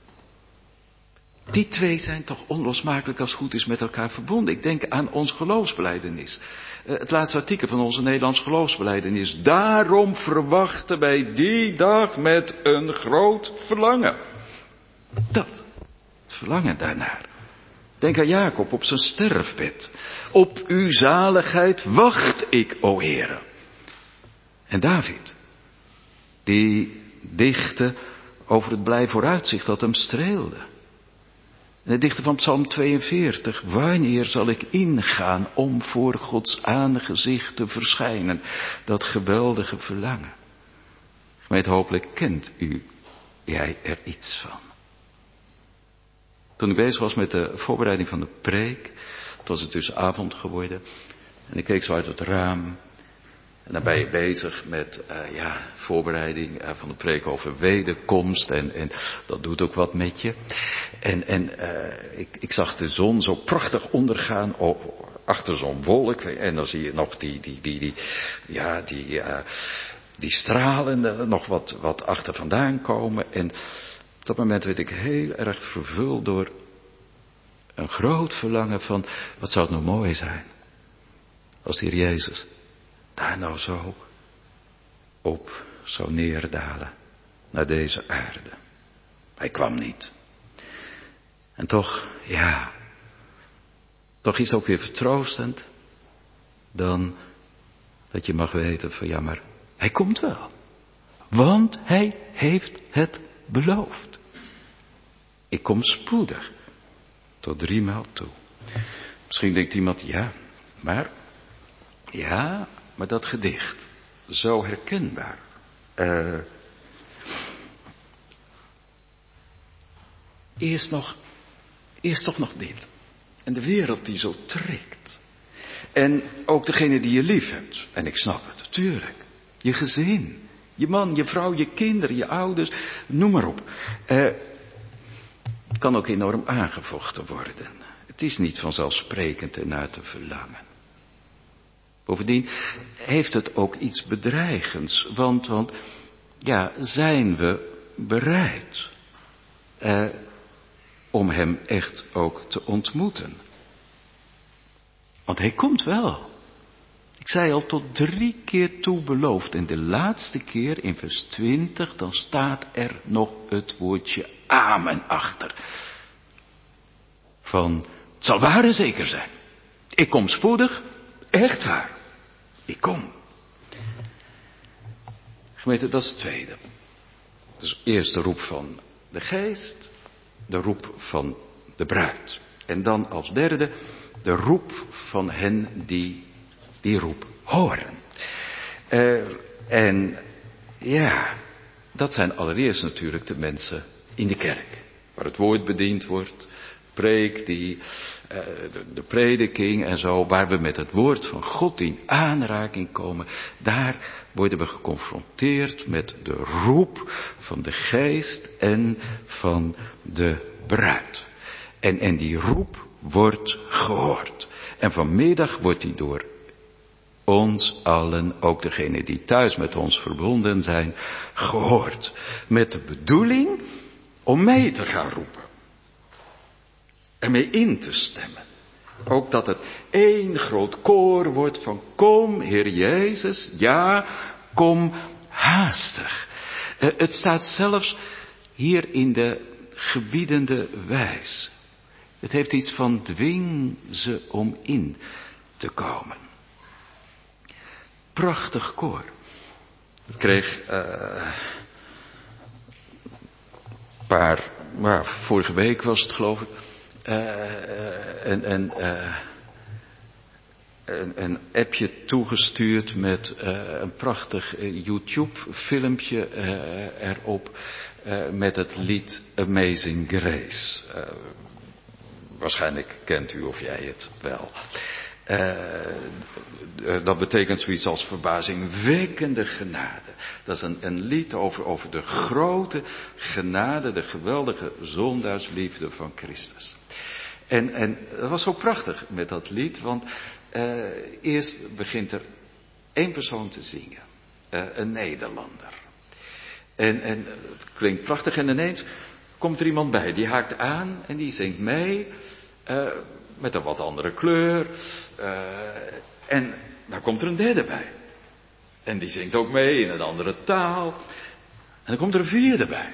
Die twee zijn toch onlosmakelijk als het goed is met elkaar verbonden. Ik denk aan ons geloofsbelijdenis. Uh, het laatste artikel van onze Nederlands geloofsbelijdenis. Daarom verwachten wij die dag met een groot verlangen. Dat, het verlangen daarnaar. Denk aan Jacob op zijn sterfbed. Op uw zaligheid wacht ik, o Heere. En David, die dichtte over het blij vooruitzicht dat hem streelde. En de dichter van Psalm tweeënveertig. Wanneer zal ik ingaan om voor Gods aangezicht te verschijnen? Dat geweldige verlangen. Gemeente, hopelijk kent u, jij er iets van. Toen ik bezig was met de voorbereiding van de preek, het was het tussen avond geworden. En ik keek zo uit het raam. En dan ben je bezig met uh, ja, voorbereiding uh, van de preek over wederkomst. En, en dat doet ook wat met je. En, en uh, ik, ik zag de zon zo prachtig ondergaan op, achter zo'n wolk. En dan zie je nog die, die, die, die, ja, die, uh, die stralen uh, nog wat, wat achter vandaan komen. En op dat moment werd ik heel erg vervuld door een groot verlangen van, wat zou het nou mooi zijn als de Heer Jezus daar nou zo op zou neerdalen naar deze aarde. Hij kwam niet. En toch, ja, toch is het ook weer vertroostend dan dat je mag weten van ja, maar hij komt wel. Want hij heeft het beloofd. Ik kom spoedig tot driemaal toe. Misschien denkt iemand, ja, maar, ja, maar dat gedicht, zo herkenbaar. Uh, eerst nog, eerst toch nog dit. En de wereld die zo trekt. En ook degene die je lief hebt. En ik snap het, natuurlijk. Je gezin. Je man, je vrouw, je kinderen, je ouders. Noem maar op. Eh, het kan ook enorm aangevochten worden. Het is niet vanzelfsprekend ernaar te verlangen. Bovendien heeft het ook iets bedreigends. Want, want ja, zijn we bereid eh, om hem echt ook te ontmoeten? Want hij komt wel. Ik zei al, tot drie keer toe beloofd. En de laatste keer in vers twintig, dan staat er nog het woordje amen achter. Van, het zal waar en zeker zijn. Ik kom spoedig, echt waar. Ik kom. Gemeente, dat is het tweede. Dus eerst de roep van de geest, de roep van de bruid. En dan als derde, de roep van hen die die roep horen. Uh, en ja, dat zijn allereerst natuurlijk de mensen in de kerk. Waar het woord bediend wordt, preek, die, uh, de, de prediking en zo. Waar we met het woord van God in aanraking komen. Daar worden we geconfronteerd met de roep van de geest en van de bruid. En, en die roep wordt gehoord. En vanmiddag wordt die door ons allen, ook degenen die thuis met ons verbonden zijn, gehoord. Met de bedoeling om mee te gaan roepen. Ermee in te stemmen. Ook dat het één groot koor wordt van kom Heer Jezus, ja, kom haastig. Uh, het staat zelfs hier in de gebiedende wijs. Het heeft iets van dwing ze om in te komen. Prachtig koor. Ik kreeg uh, een paar, maar vorige week was het geloof ik, uh, een, een, uh, een, een appje toegestuurd met uh, een prachtig uh, YouTube filmpje uh, erop uh, met het lied Amazing Grace. Uh, waarschijnlijk kent u of jij het wel. Uh, dat betekent zoiets als verbazingwekkende genade. Dat is een, een lied over, over de grote genade, de geweldige zondaarsliefde van Christus. En, en dat was zo prachtig met dat lied, want uh, eerst begint er één persoon te zingen. Uh, een Nederlander. En, en het klinkt prachtig en ineens komt er iemand bij, die haakt aan en die zingt mee. Uh, met een wat andere kleur. Uh, en daar komt er een derde bij. En die zingt ook mee in een andere taal. En dan komt er een vierde bij.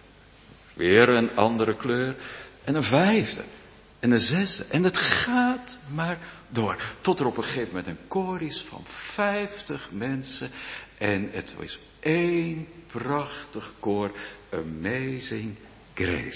Weer een andere kleur. En een vijfde. En een zesde. En het gaat maar door. Tot er op een gegeven moment een koor is van vijftig mensen. En het is één prachtig koor. Amazing Grace.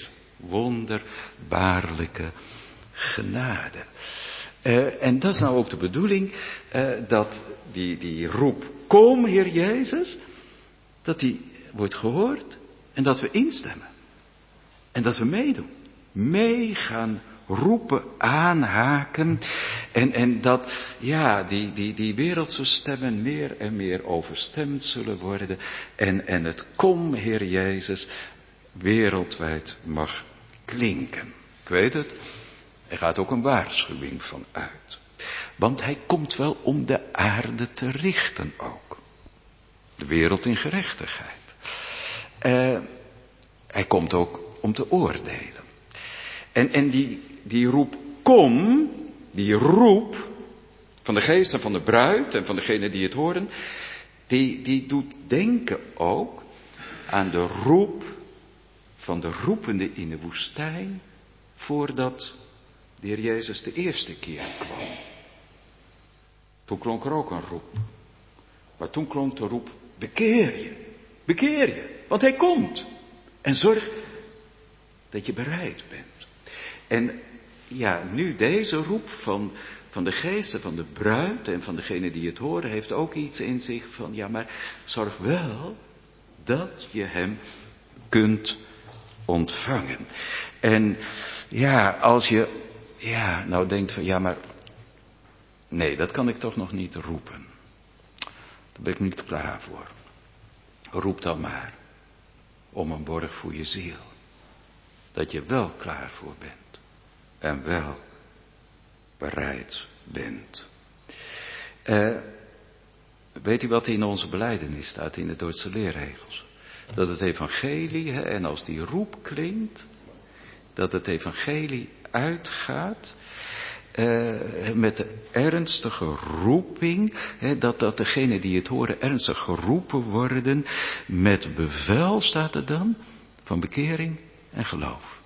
Wonderbaarlijke genade. Uh, en dat is nou ook de bedoeling, uh, dat die, die roep, kom Heer Jezus, dat die wordt gehoord en dat we instemmen. En dat we meedoen. Mee gaan roepen, aanhaken. En, en dat, ja, die, die, die wereldse stemmen meer en meer overstemd zullen worden. En, en het kom Heer Jezus wereldwijd mag klinken. Ik weet het. Er gaat ook een waarschuwing van uit. Want hij komt wel om de aarde te richten ook. De wereld in gerechtigheid. Uh, hij komt ook om te oordelen. En, en die, die roep kom, die roep van de geest en van de bruid en van degenen die het horen, die, die doet denken ook aan de roep van de roepende in de woestijn voordat de Heer Jezus de eerste keer kwam. Toen klonk er ook een roep. Maar toen klonk de roep, bekeer je, bekeer je, want hij komt. En zorg dat je bereid bent. En ja, nu deze roep van, van de geesten, van de bruid en van degenen die het horen, heeft ook iets in zich van, ja, maar zorg wel dat je hem kunt ontvangen. En ja, als je ja, nou denkt van ja, maar nee, dat kan ik toch nog niet roepen. Daar ben ik niet klaar voor. Roep dan maar om een borg voor je ziel. Dat je wel klaar voor bent. En wel bereid bent. Uh, weet u wat in onze belijdenis staat in de Duitse leerregels? Dat het evangelie, hè, en als die roep klinkt, dat het evangelie uitgaat uh, met de ernstige roeping, hè, dat, dat degenen die het horen ernstig geroepen worden met bevel, staat er dan, van bekering en geloof.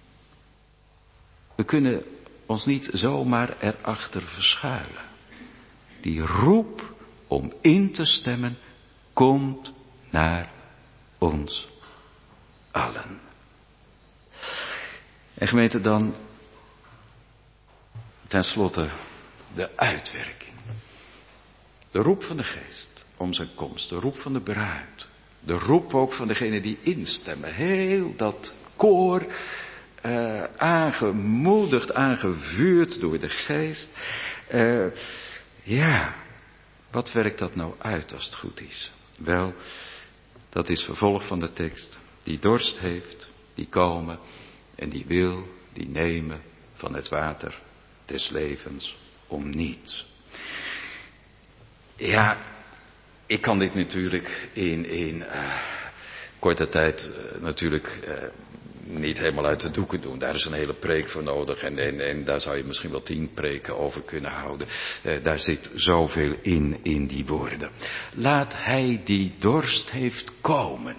We kunnen ons niet zomaar erachter verschuilen. Die roep om in te stemmen komt naar ons allen. En gemeente, dan ten slotte de uitwerking. De roep van de geest om zijn komst, de roep van de bruid. De roep ook van degenen die instemmen. Heel dat koor, uh, aangemoedigd, aangevuurd door de geest. Uh, ja, wat werkt dat nou uit als het goed is? Wel, dat is vervolg van de tekst. Die dorst heeft, die komen en die wil, die nemen van het water des levens om niets. Ja, ik kan dit natuurlijk in, in uh, korte tijd uh, natuurlijk uh, niet helemaal uit de doeken doen. Daar is een hele preek voor nodig en, en, en daar zou je misschien wel tien preken over kunnen houden. Uh, daar zit zoveel in, in die woorden. Laat hij die dorst heeft komen.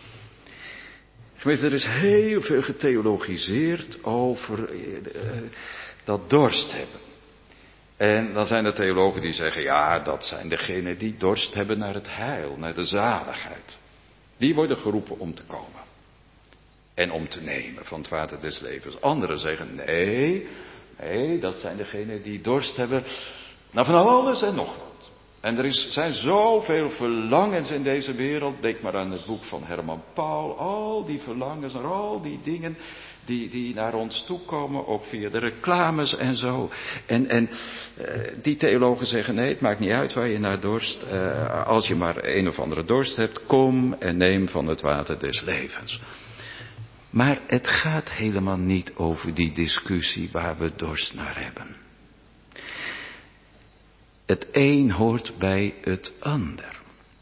Er is heel veel getheologiseerd over uh, dat dorst hebben. En dan zijn er theologen die zeggen, ja, dat zijn degenen die dorst hebben naar het heil, naar de zaligheid. Die worden geroepen om te komen. En om te nemen van het water des levens. Anderen zeggen, nee, nee, dat zijn degenen die dorst hebben naar van alles en nog wat. En er is, zijn zoveel verlangens in deze wereld. Denk maar aan het boek van Herman Paul. Al die verlangens naar al die dingen die, die naar ons toekomen. Ook via de reclames en zo. En, en uh, die theologen zeggen, nee, het maakt niet uit waar je naar dorst. Uh, als je maar een of andere dorst hebt, kom en neem van het water des levens. Maar het gaat helemaal niet over die discussie waar we dorst naar hebben. Het een hoort bij het ander.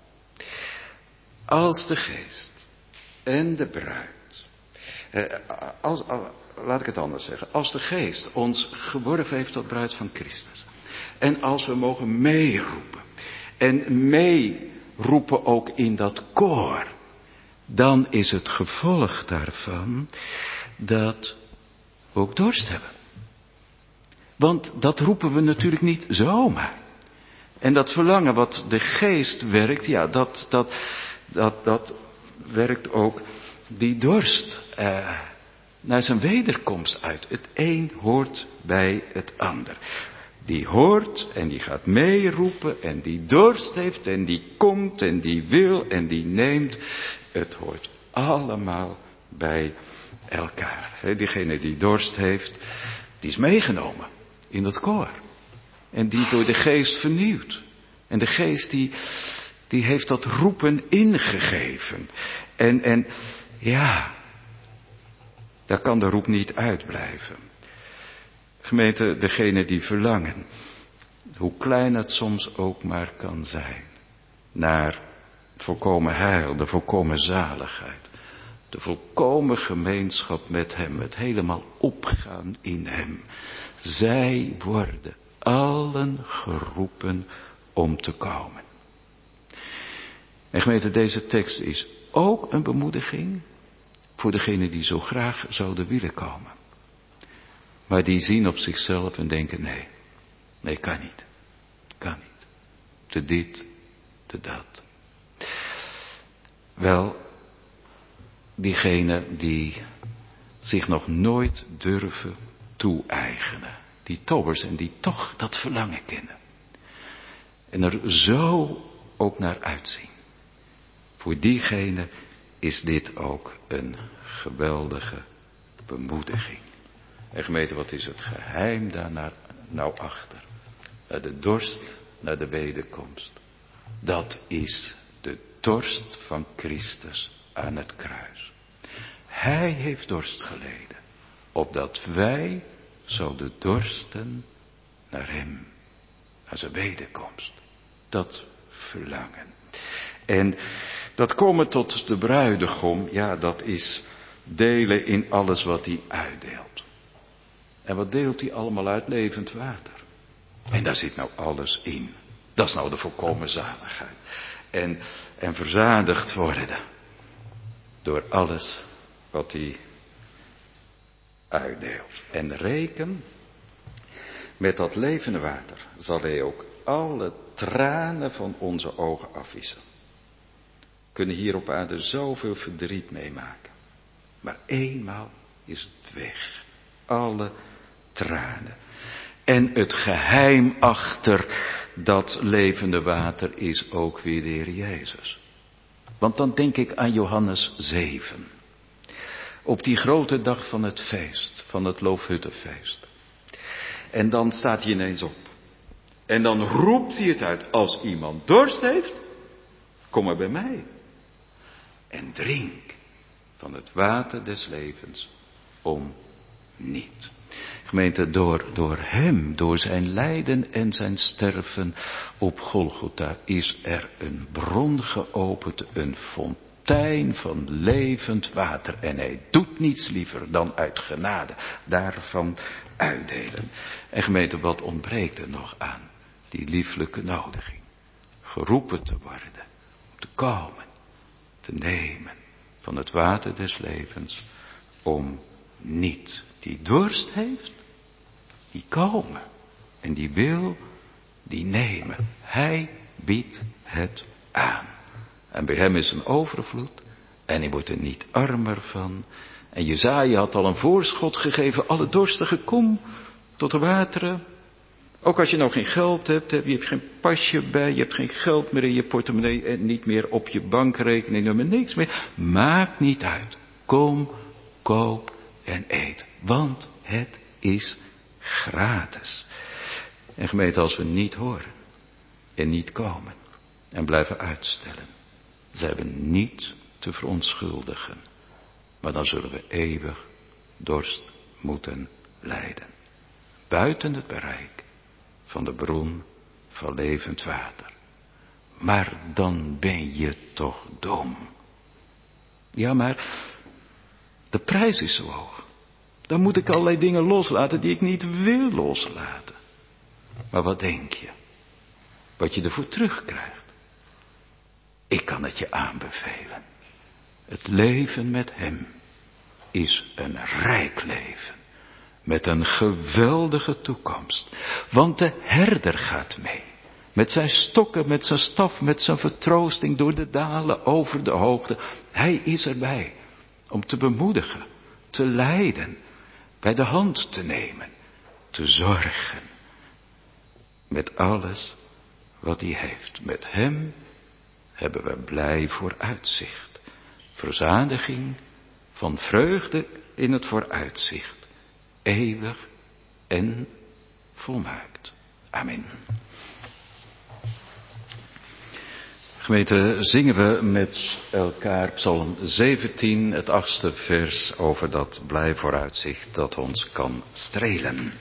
Als de geest en de bruid. Eh, als, als, laat ik het anders zeggen. Als de geest ons geworven heeft tot bruid van Christus. En als we mogen meeroepen. En meeroepen ook in dat koor. Dan is het gevolg daarvan dat we ook dorst hebben. Want dat roepen we natuurlijk niet zomaar. En dat verlangen wat de geest werkt, ja, dat, dat, dat, dat werkt ook die dorst eh, naar zijn wederkomst uit. Het een hoort bij het ander. Die hoort en die gaat meeroepen en die dorst heeft en die komt en die wil en die neemt. Het hoort allemaal bij elkaar. He, diegene die dorst heeft, die is meegenomen in dat koor. En die is door de geest vernieuwd. En de geest die, die heeft dat roepen ingegeven. En, en ja, daar kan de roep niet uitblijven. Gemeente, degene die verlangen, hoe klein het soms ook maar kan zijn, naar het volkomen heil, de volkomen zaligheid, de volkomen gemeenschap met hem, het helemaal opgaan in hem. Zij worden allen geroepen om te komen. En gemeente, deze tekst is ook een bemoediging voor degenen die zo graag zouden willen komen. Maar die zien op zichzelf en denken, nee, nee, kan niet, kan niet. Te dit, te dat. Wel, diegenen die zich nog nooit durven toe-eigenen. Die tobbers en die toch dat verlangen kennen. En er zo ook naar uitzien. Voor diegenen is dit ook een geweldige bemoediging. En gemeente, wat is het geheim daar nou achter? Naar de dorst, naar de wederkomst. Dat is de dorst van Christus aan het kruis. Hij heeft dorst geleden, opdat wij zouden dorsten naar hem, naar zijn wederkomst. Dat verlangen. En dat komen tot de bruidegom, ja, dat is delen in alles wat hij uitdeelt. En wat deelt hij allemaal uit? Levend water. En daar zit nou alles in. Dat is nou de volkomen zaligheid. En, en verzadigd worden door alles wat hij uitdeelt. En reken, met dat levende water zal hij ook alle tranen van onze ogen afwissen. We kunnen hier op aarde zoveel verdriet meemaken. Maar eenmaal is het weg. Alle tranen. En het geheim achter dat levende water is ook weer de Heer Jezus. Want dan denk ik aan Johannes zeven. Op die grote dag van het feest, van het Loofhuttenfeest. En dan staat hij ineens op. En dan roept hij het uit, als iemand dorst heeft, kom maar bij mij. En drink van het water des levens om niet. Gemeente, door, door hem, door zijn lijden en zijn sterven op Golgotha is er een bron geopend, een fontein van levend water. En hij doet niets liever dan uit genade daarvan uitdelen. En gemeente, wat ontbreekt er nog aan? Die lieflijke nodiging. Geroepen te worden, te komen, te nemen van het water des levens om niet. Die dorst heeft, die komen. En die wil, die nemen. Hij biedt het aan. En bij hem is een overvloed. En hij wordt er niet armer van. En Jesaja had al een voorschot gegeven. Alle dorstigen, kom tot de wateren. Ook als je nou geen geld hebt, je hebt geen pasje bij, je hebt geen geld meer in je portemonnee en niet meer op je bankrekening, nummer niks meer. Maakt niet uit. Kom, koop en eet. Want het is gratis. En gemeente, als we niet horen en niet komen en blijven uitstellen, zijn we niet te verontschuldigen. Maar dan zullen we eeuwig dorst moeten lijden. Buiten het bereik van de bron van levend water. Maar dan ben je toch dom. Ja, maar de prijs is zo hoog. Dan moet ik allerlei dingen loslaten die ik niet wil loslaten. Maar wat denk je? Wat je ervoor terugkrijgt? Ik kan het je aanbevelen. Het leven met hem is een rijk leven. Met een geweldige toekomst. Want de herder gaat mee. Met zijn stokken, met zijn staf, met zijn vertroosting door de dalen over de hoogte. Hij is erbij om te bemoedigen, te leiden, bij de hand te nemen, te zorgen. Met alles wat hij heeft. Met hem hebben we blij vooruitzicht. Verzadiging van vreugde in het vooruitzicht. Eeuwig en volmaakt. Amen. Gemeente, zingen we met elkaar Psalm zeventien, het achtste vers over dat blij vooruitzicht dat ons kan strelen.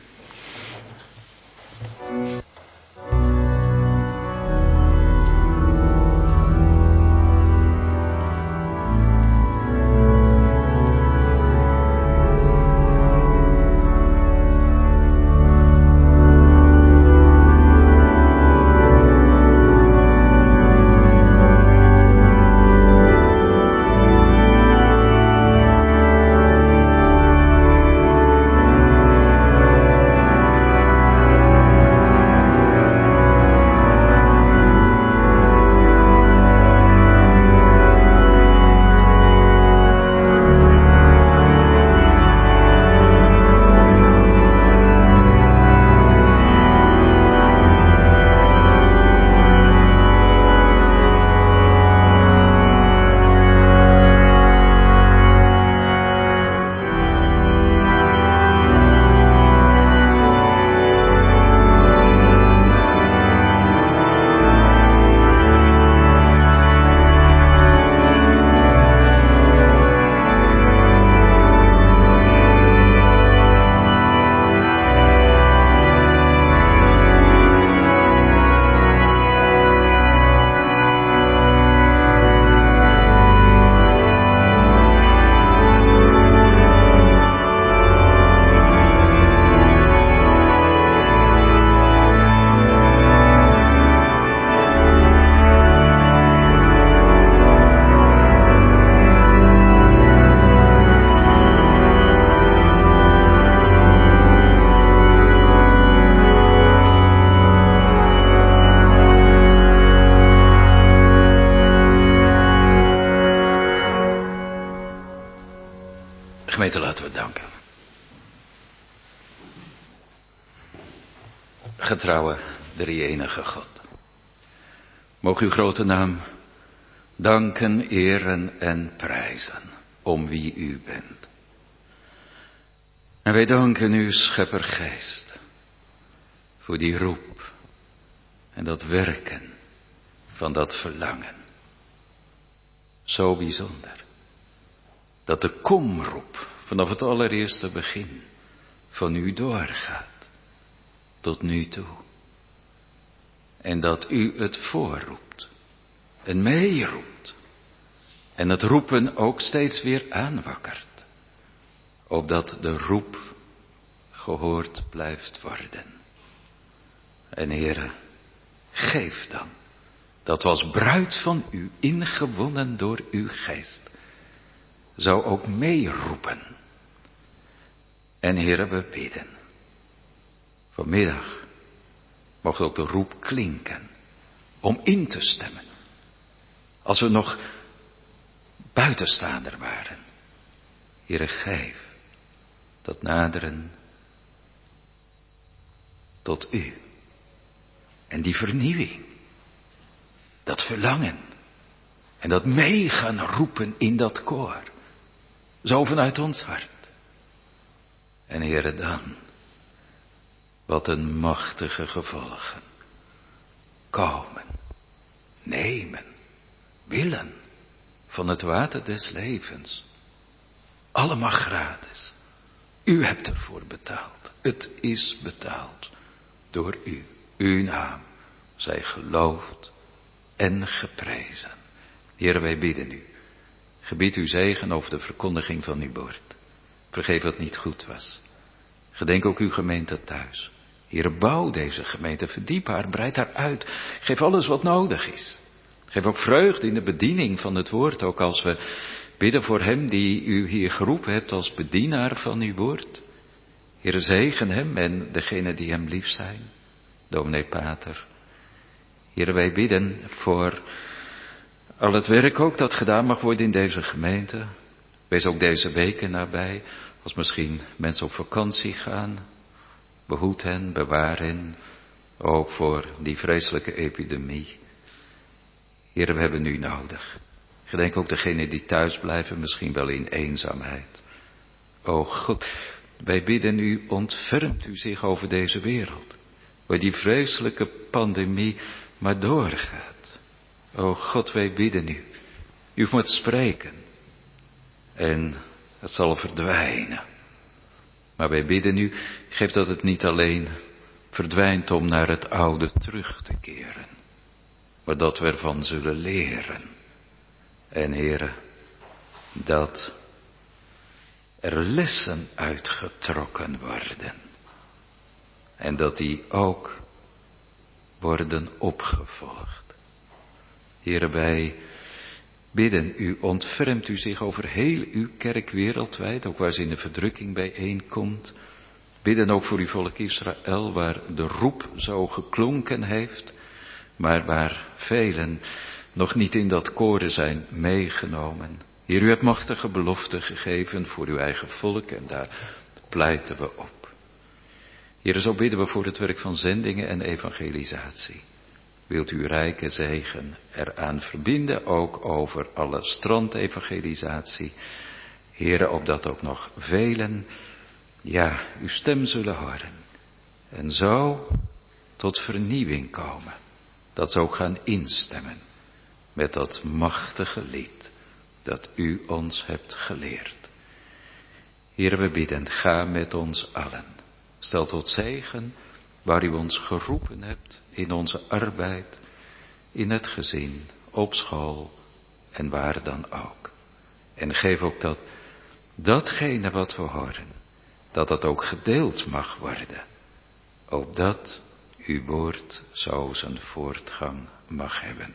Gemeente, laten we danken. Getrouwe drie-enige God. Mogen uw grote naam danken, eren en prijzen om wie u bent. En wij danken u, Scheppergeest, voor die roep en dat werken van dat verlangen. Zo bijzonder. Dat de komroep vanaf het allereerste begin van u doorgaat tot nu toe. En dat u het voorroept en meeroept. En het roepen ook steeds weer aanwakkert. Opdat de roep gehoord blijft worden. En Heere, geef dan dat we als bruid van u, ingewonnen door uw geest, zou ook meeroepen. En Heere, we bidden. Vanmiddag mocht ook de roep klinken om in te stemmen. Als we nog buitenstaander waren. Heere, geef dat naderen tot u. En die vernieuwing. Dat verlangen. En dat mee gaan roepen in dat koor. Zo vanuit ons hart. En Heere, dan. Wat een machtige gevolgen. Komen. Nemen. Willen. Van het water des levens. Allemaal gratis. U hebt ervoor betaald. Het is betaald. Door u. Uw naam. Zij geloofd en geprezen. Heere, wij bidden u. Gebied uw zegen over de verkondiging van uw woord. Vergeef wat niet goed was. Gedenk ook uw gemeente thuis. Heere, bouw deze gemeente, verdiep haar, breid haar uit. Geef alles wat nodig is. Geef ook vreugde in de bediening van het woord, ook als we bidden voor hem die u hier geroepen hebt als bedienaar van uw woord. Heere, zegen hem en degenen die hem lief zijn. Dominee Pater. Heere, wij bidden voor al het werk ook dat gedaan mag worden in deze gemeente. Wees ook deze weken nabij, als misschien mensen op vakantie gaan. Behoed hen, bewaar hen, ook voor die vreselijke epidemie. Heere, we hebben u nodig. Gedenk ook degenen die thuis blijven, misschien wel in eenzaamheid. O God, wij bidden u, ontfermt u zich over deze wereld. Waar die vreselijke pandemie maar doorgaat. O God, wij bidden u. U moet spreken. En het zal verdwijnen. Maar wij bidden u, geef dat het niet alleen verdwijnt om naar het oude terug te keren. Maar dat we ervan zullen leren. En Heere, dat er lessen uitgetrokken worden. En dat die ook worden opgevolgd. Heere, wij bidden u, ontfermt u zich over heel uw kerk wereldwijd, ook waar ze in de verdrukking bijeenkomt. Bidden ook voor uw volk Israël, waar de roep zo geklonken heeft, maar waar velen nog niet in dat koren zijn meegenomen. Heer, u hebt machtige beloften gegeven voor uw eigen volk en daar pleiten we op. Heer, zo bidden we voor het werk van zendingen en evangelisatie. Wilt u rijke zegen eraan verbinden, ook over alle strandevangelisatie. Heere, opdat ook nog velen, ja, uw stem zullen horen. En zo tot vernieuwing komen. Dat ze ook gaan instemmen met dat machtige lied dat u ons hebt geleerd. Heere, we bidden, ga met ons allen. Stel tot zegen waar u ons geroepen hebt in onze arbeid, in het gezin, op school en waar dan ook. En geef ook dat datgene wat we horen, dat dat ook gedeeld mag worden. Opdat uw woord zo zijn voortgang mag hebben.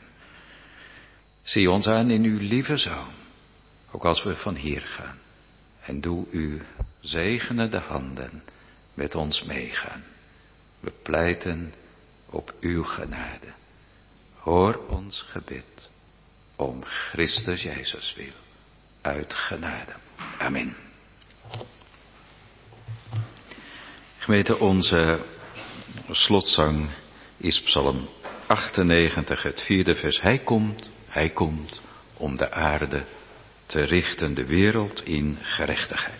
Zie ons aan in uw lieve Zoon, ook als we van hier gaan. En doe uw zegenende handen met ons meegaan. We pleiten op uw genade. Hoor ons gebed om Christus Jezus wil. Uit genade. Amen. Gemeente, onze slotzang is Psalm achtennegentig, het vierde vers. Hij komt, hij komt om de aarde te richten, de wereld in gerechtigheid.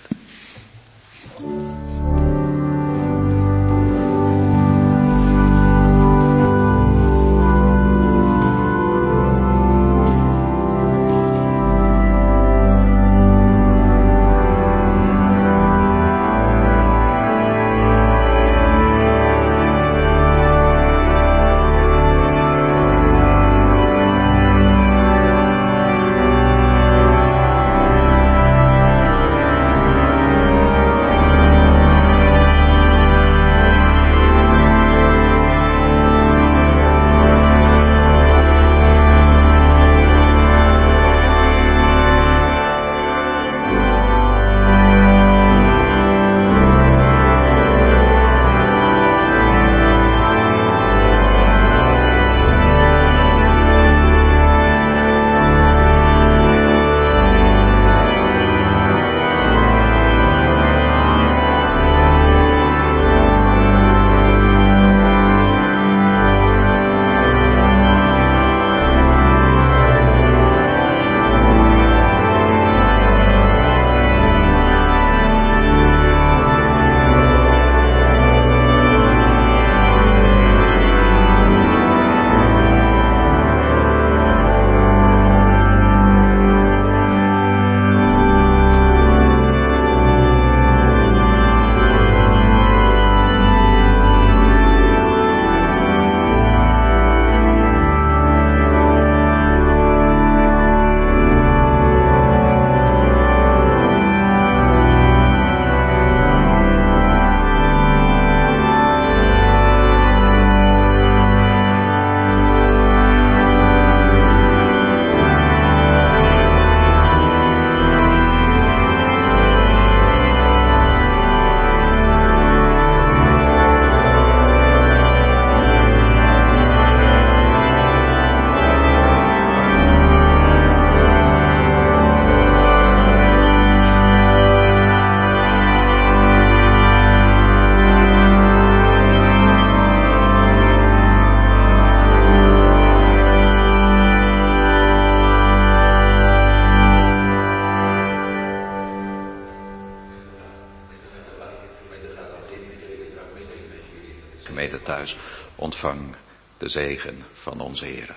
Gemeente thuis, ontvang de zegen van onze Heer.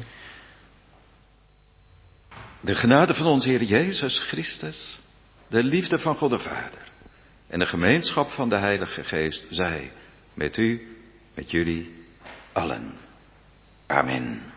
De genade van onze Heer Jezus Christus, de liefde van God de Vader en de gemeenschap van de Heilige Geest zij met u, met jullie allen. Amen.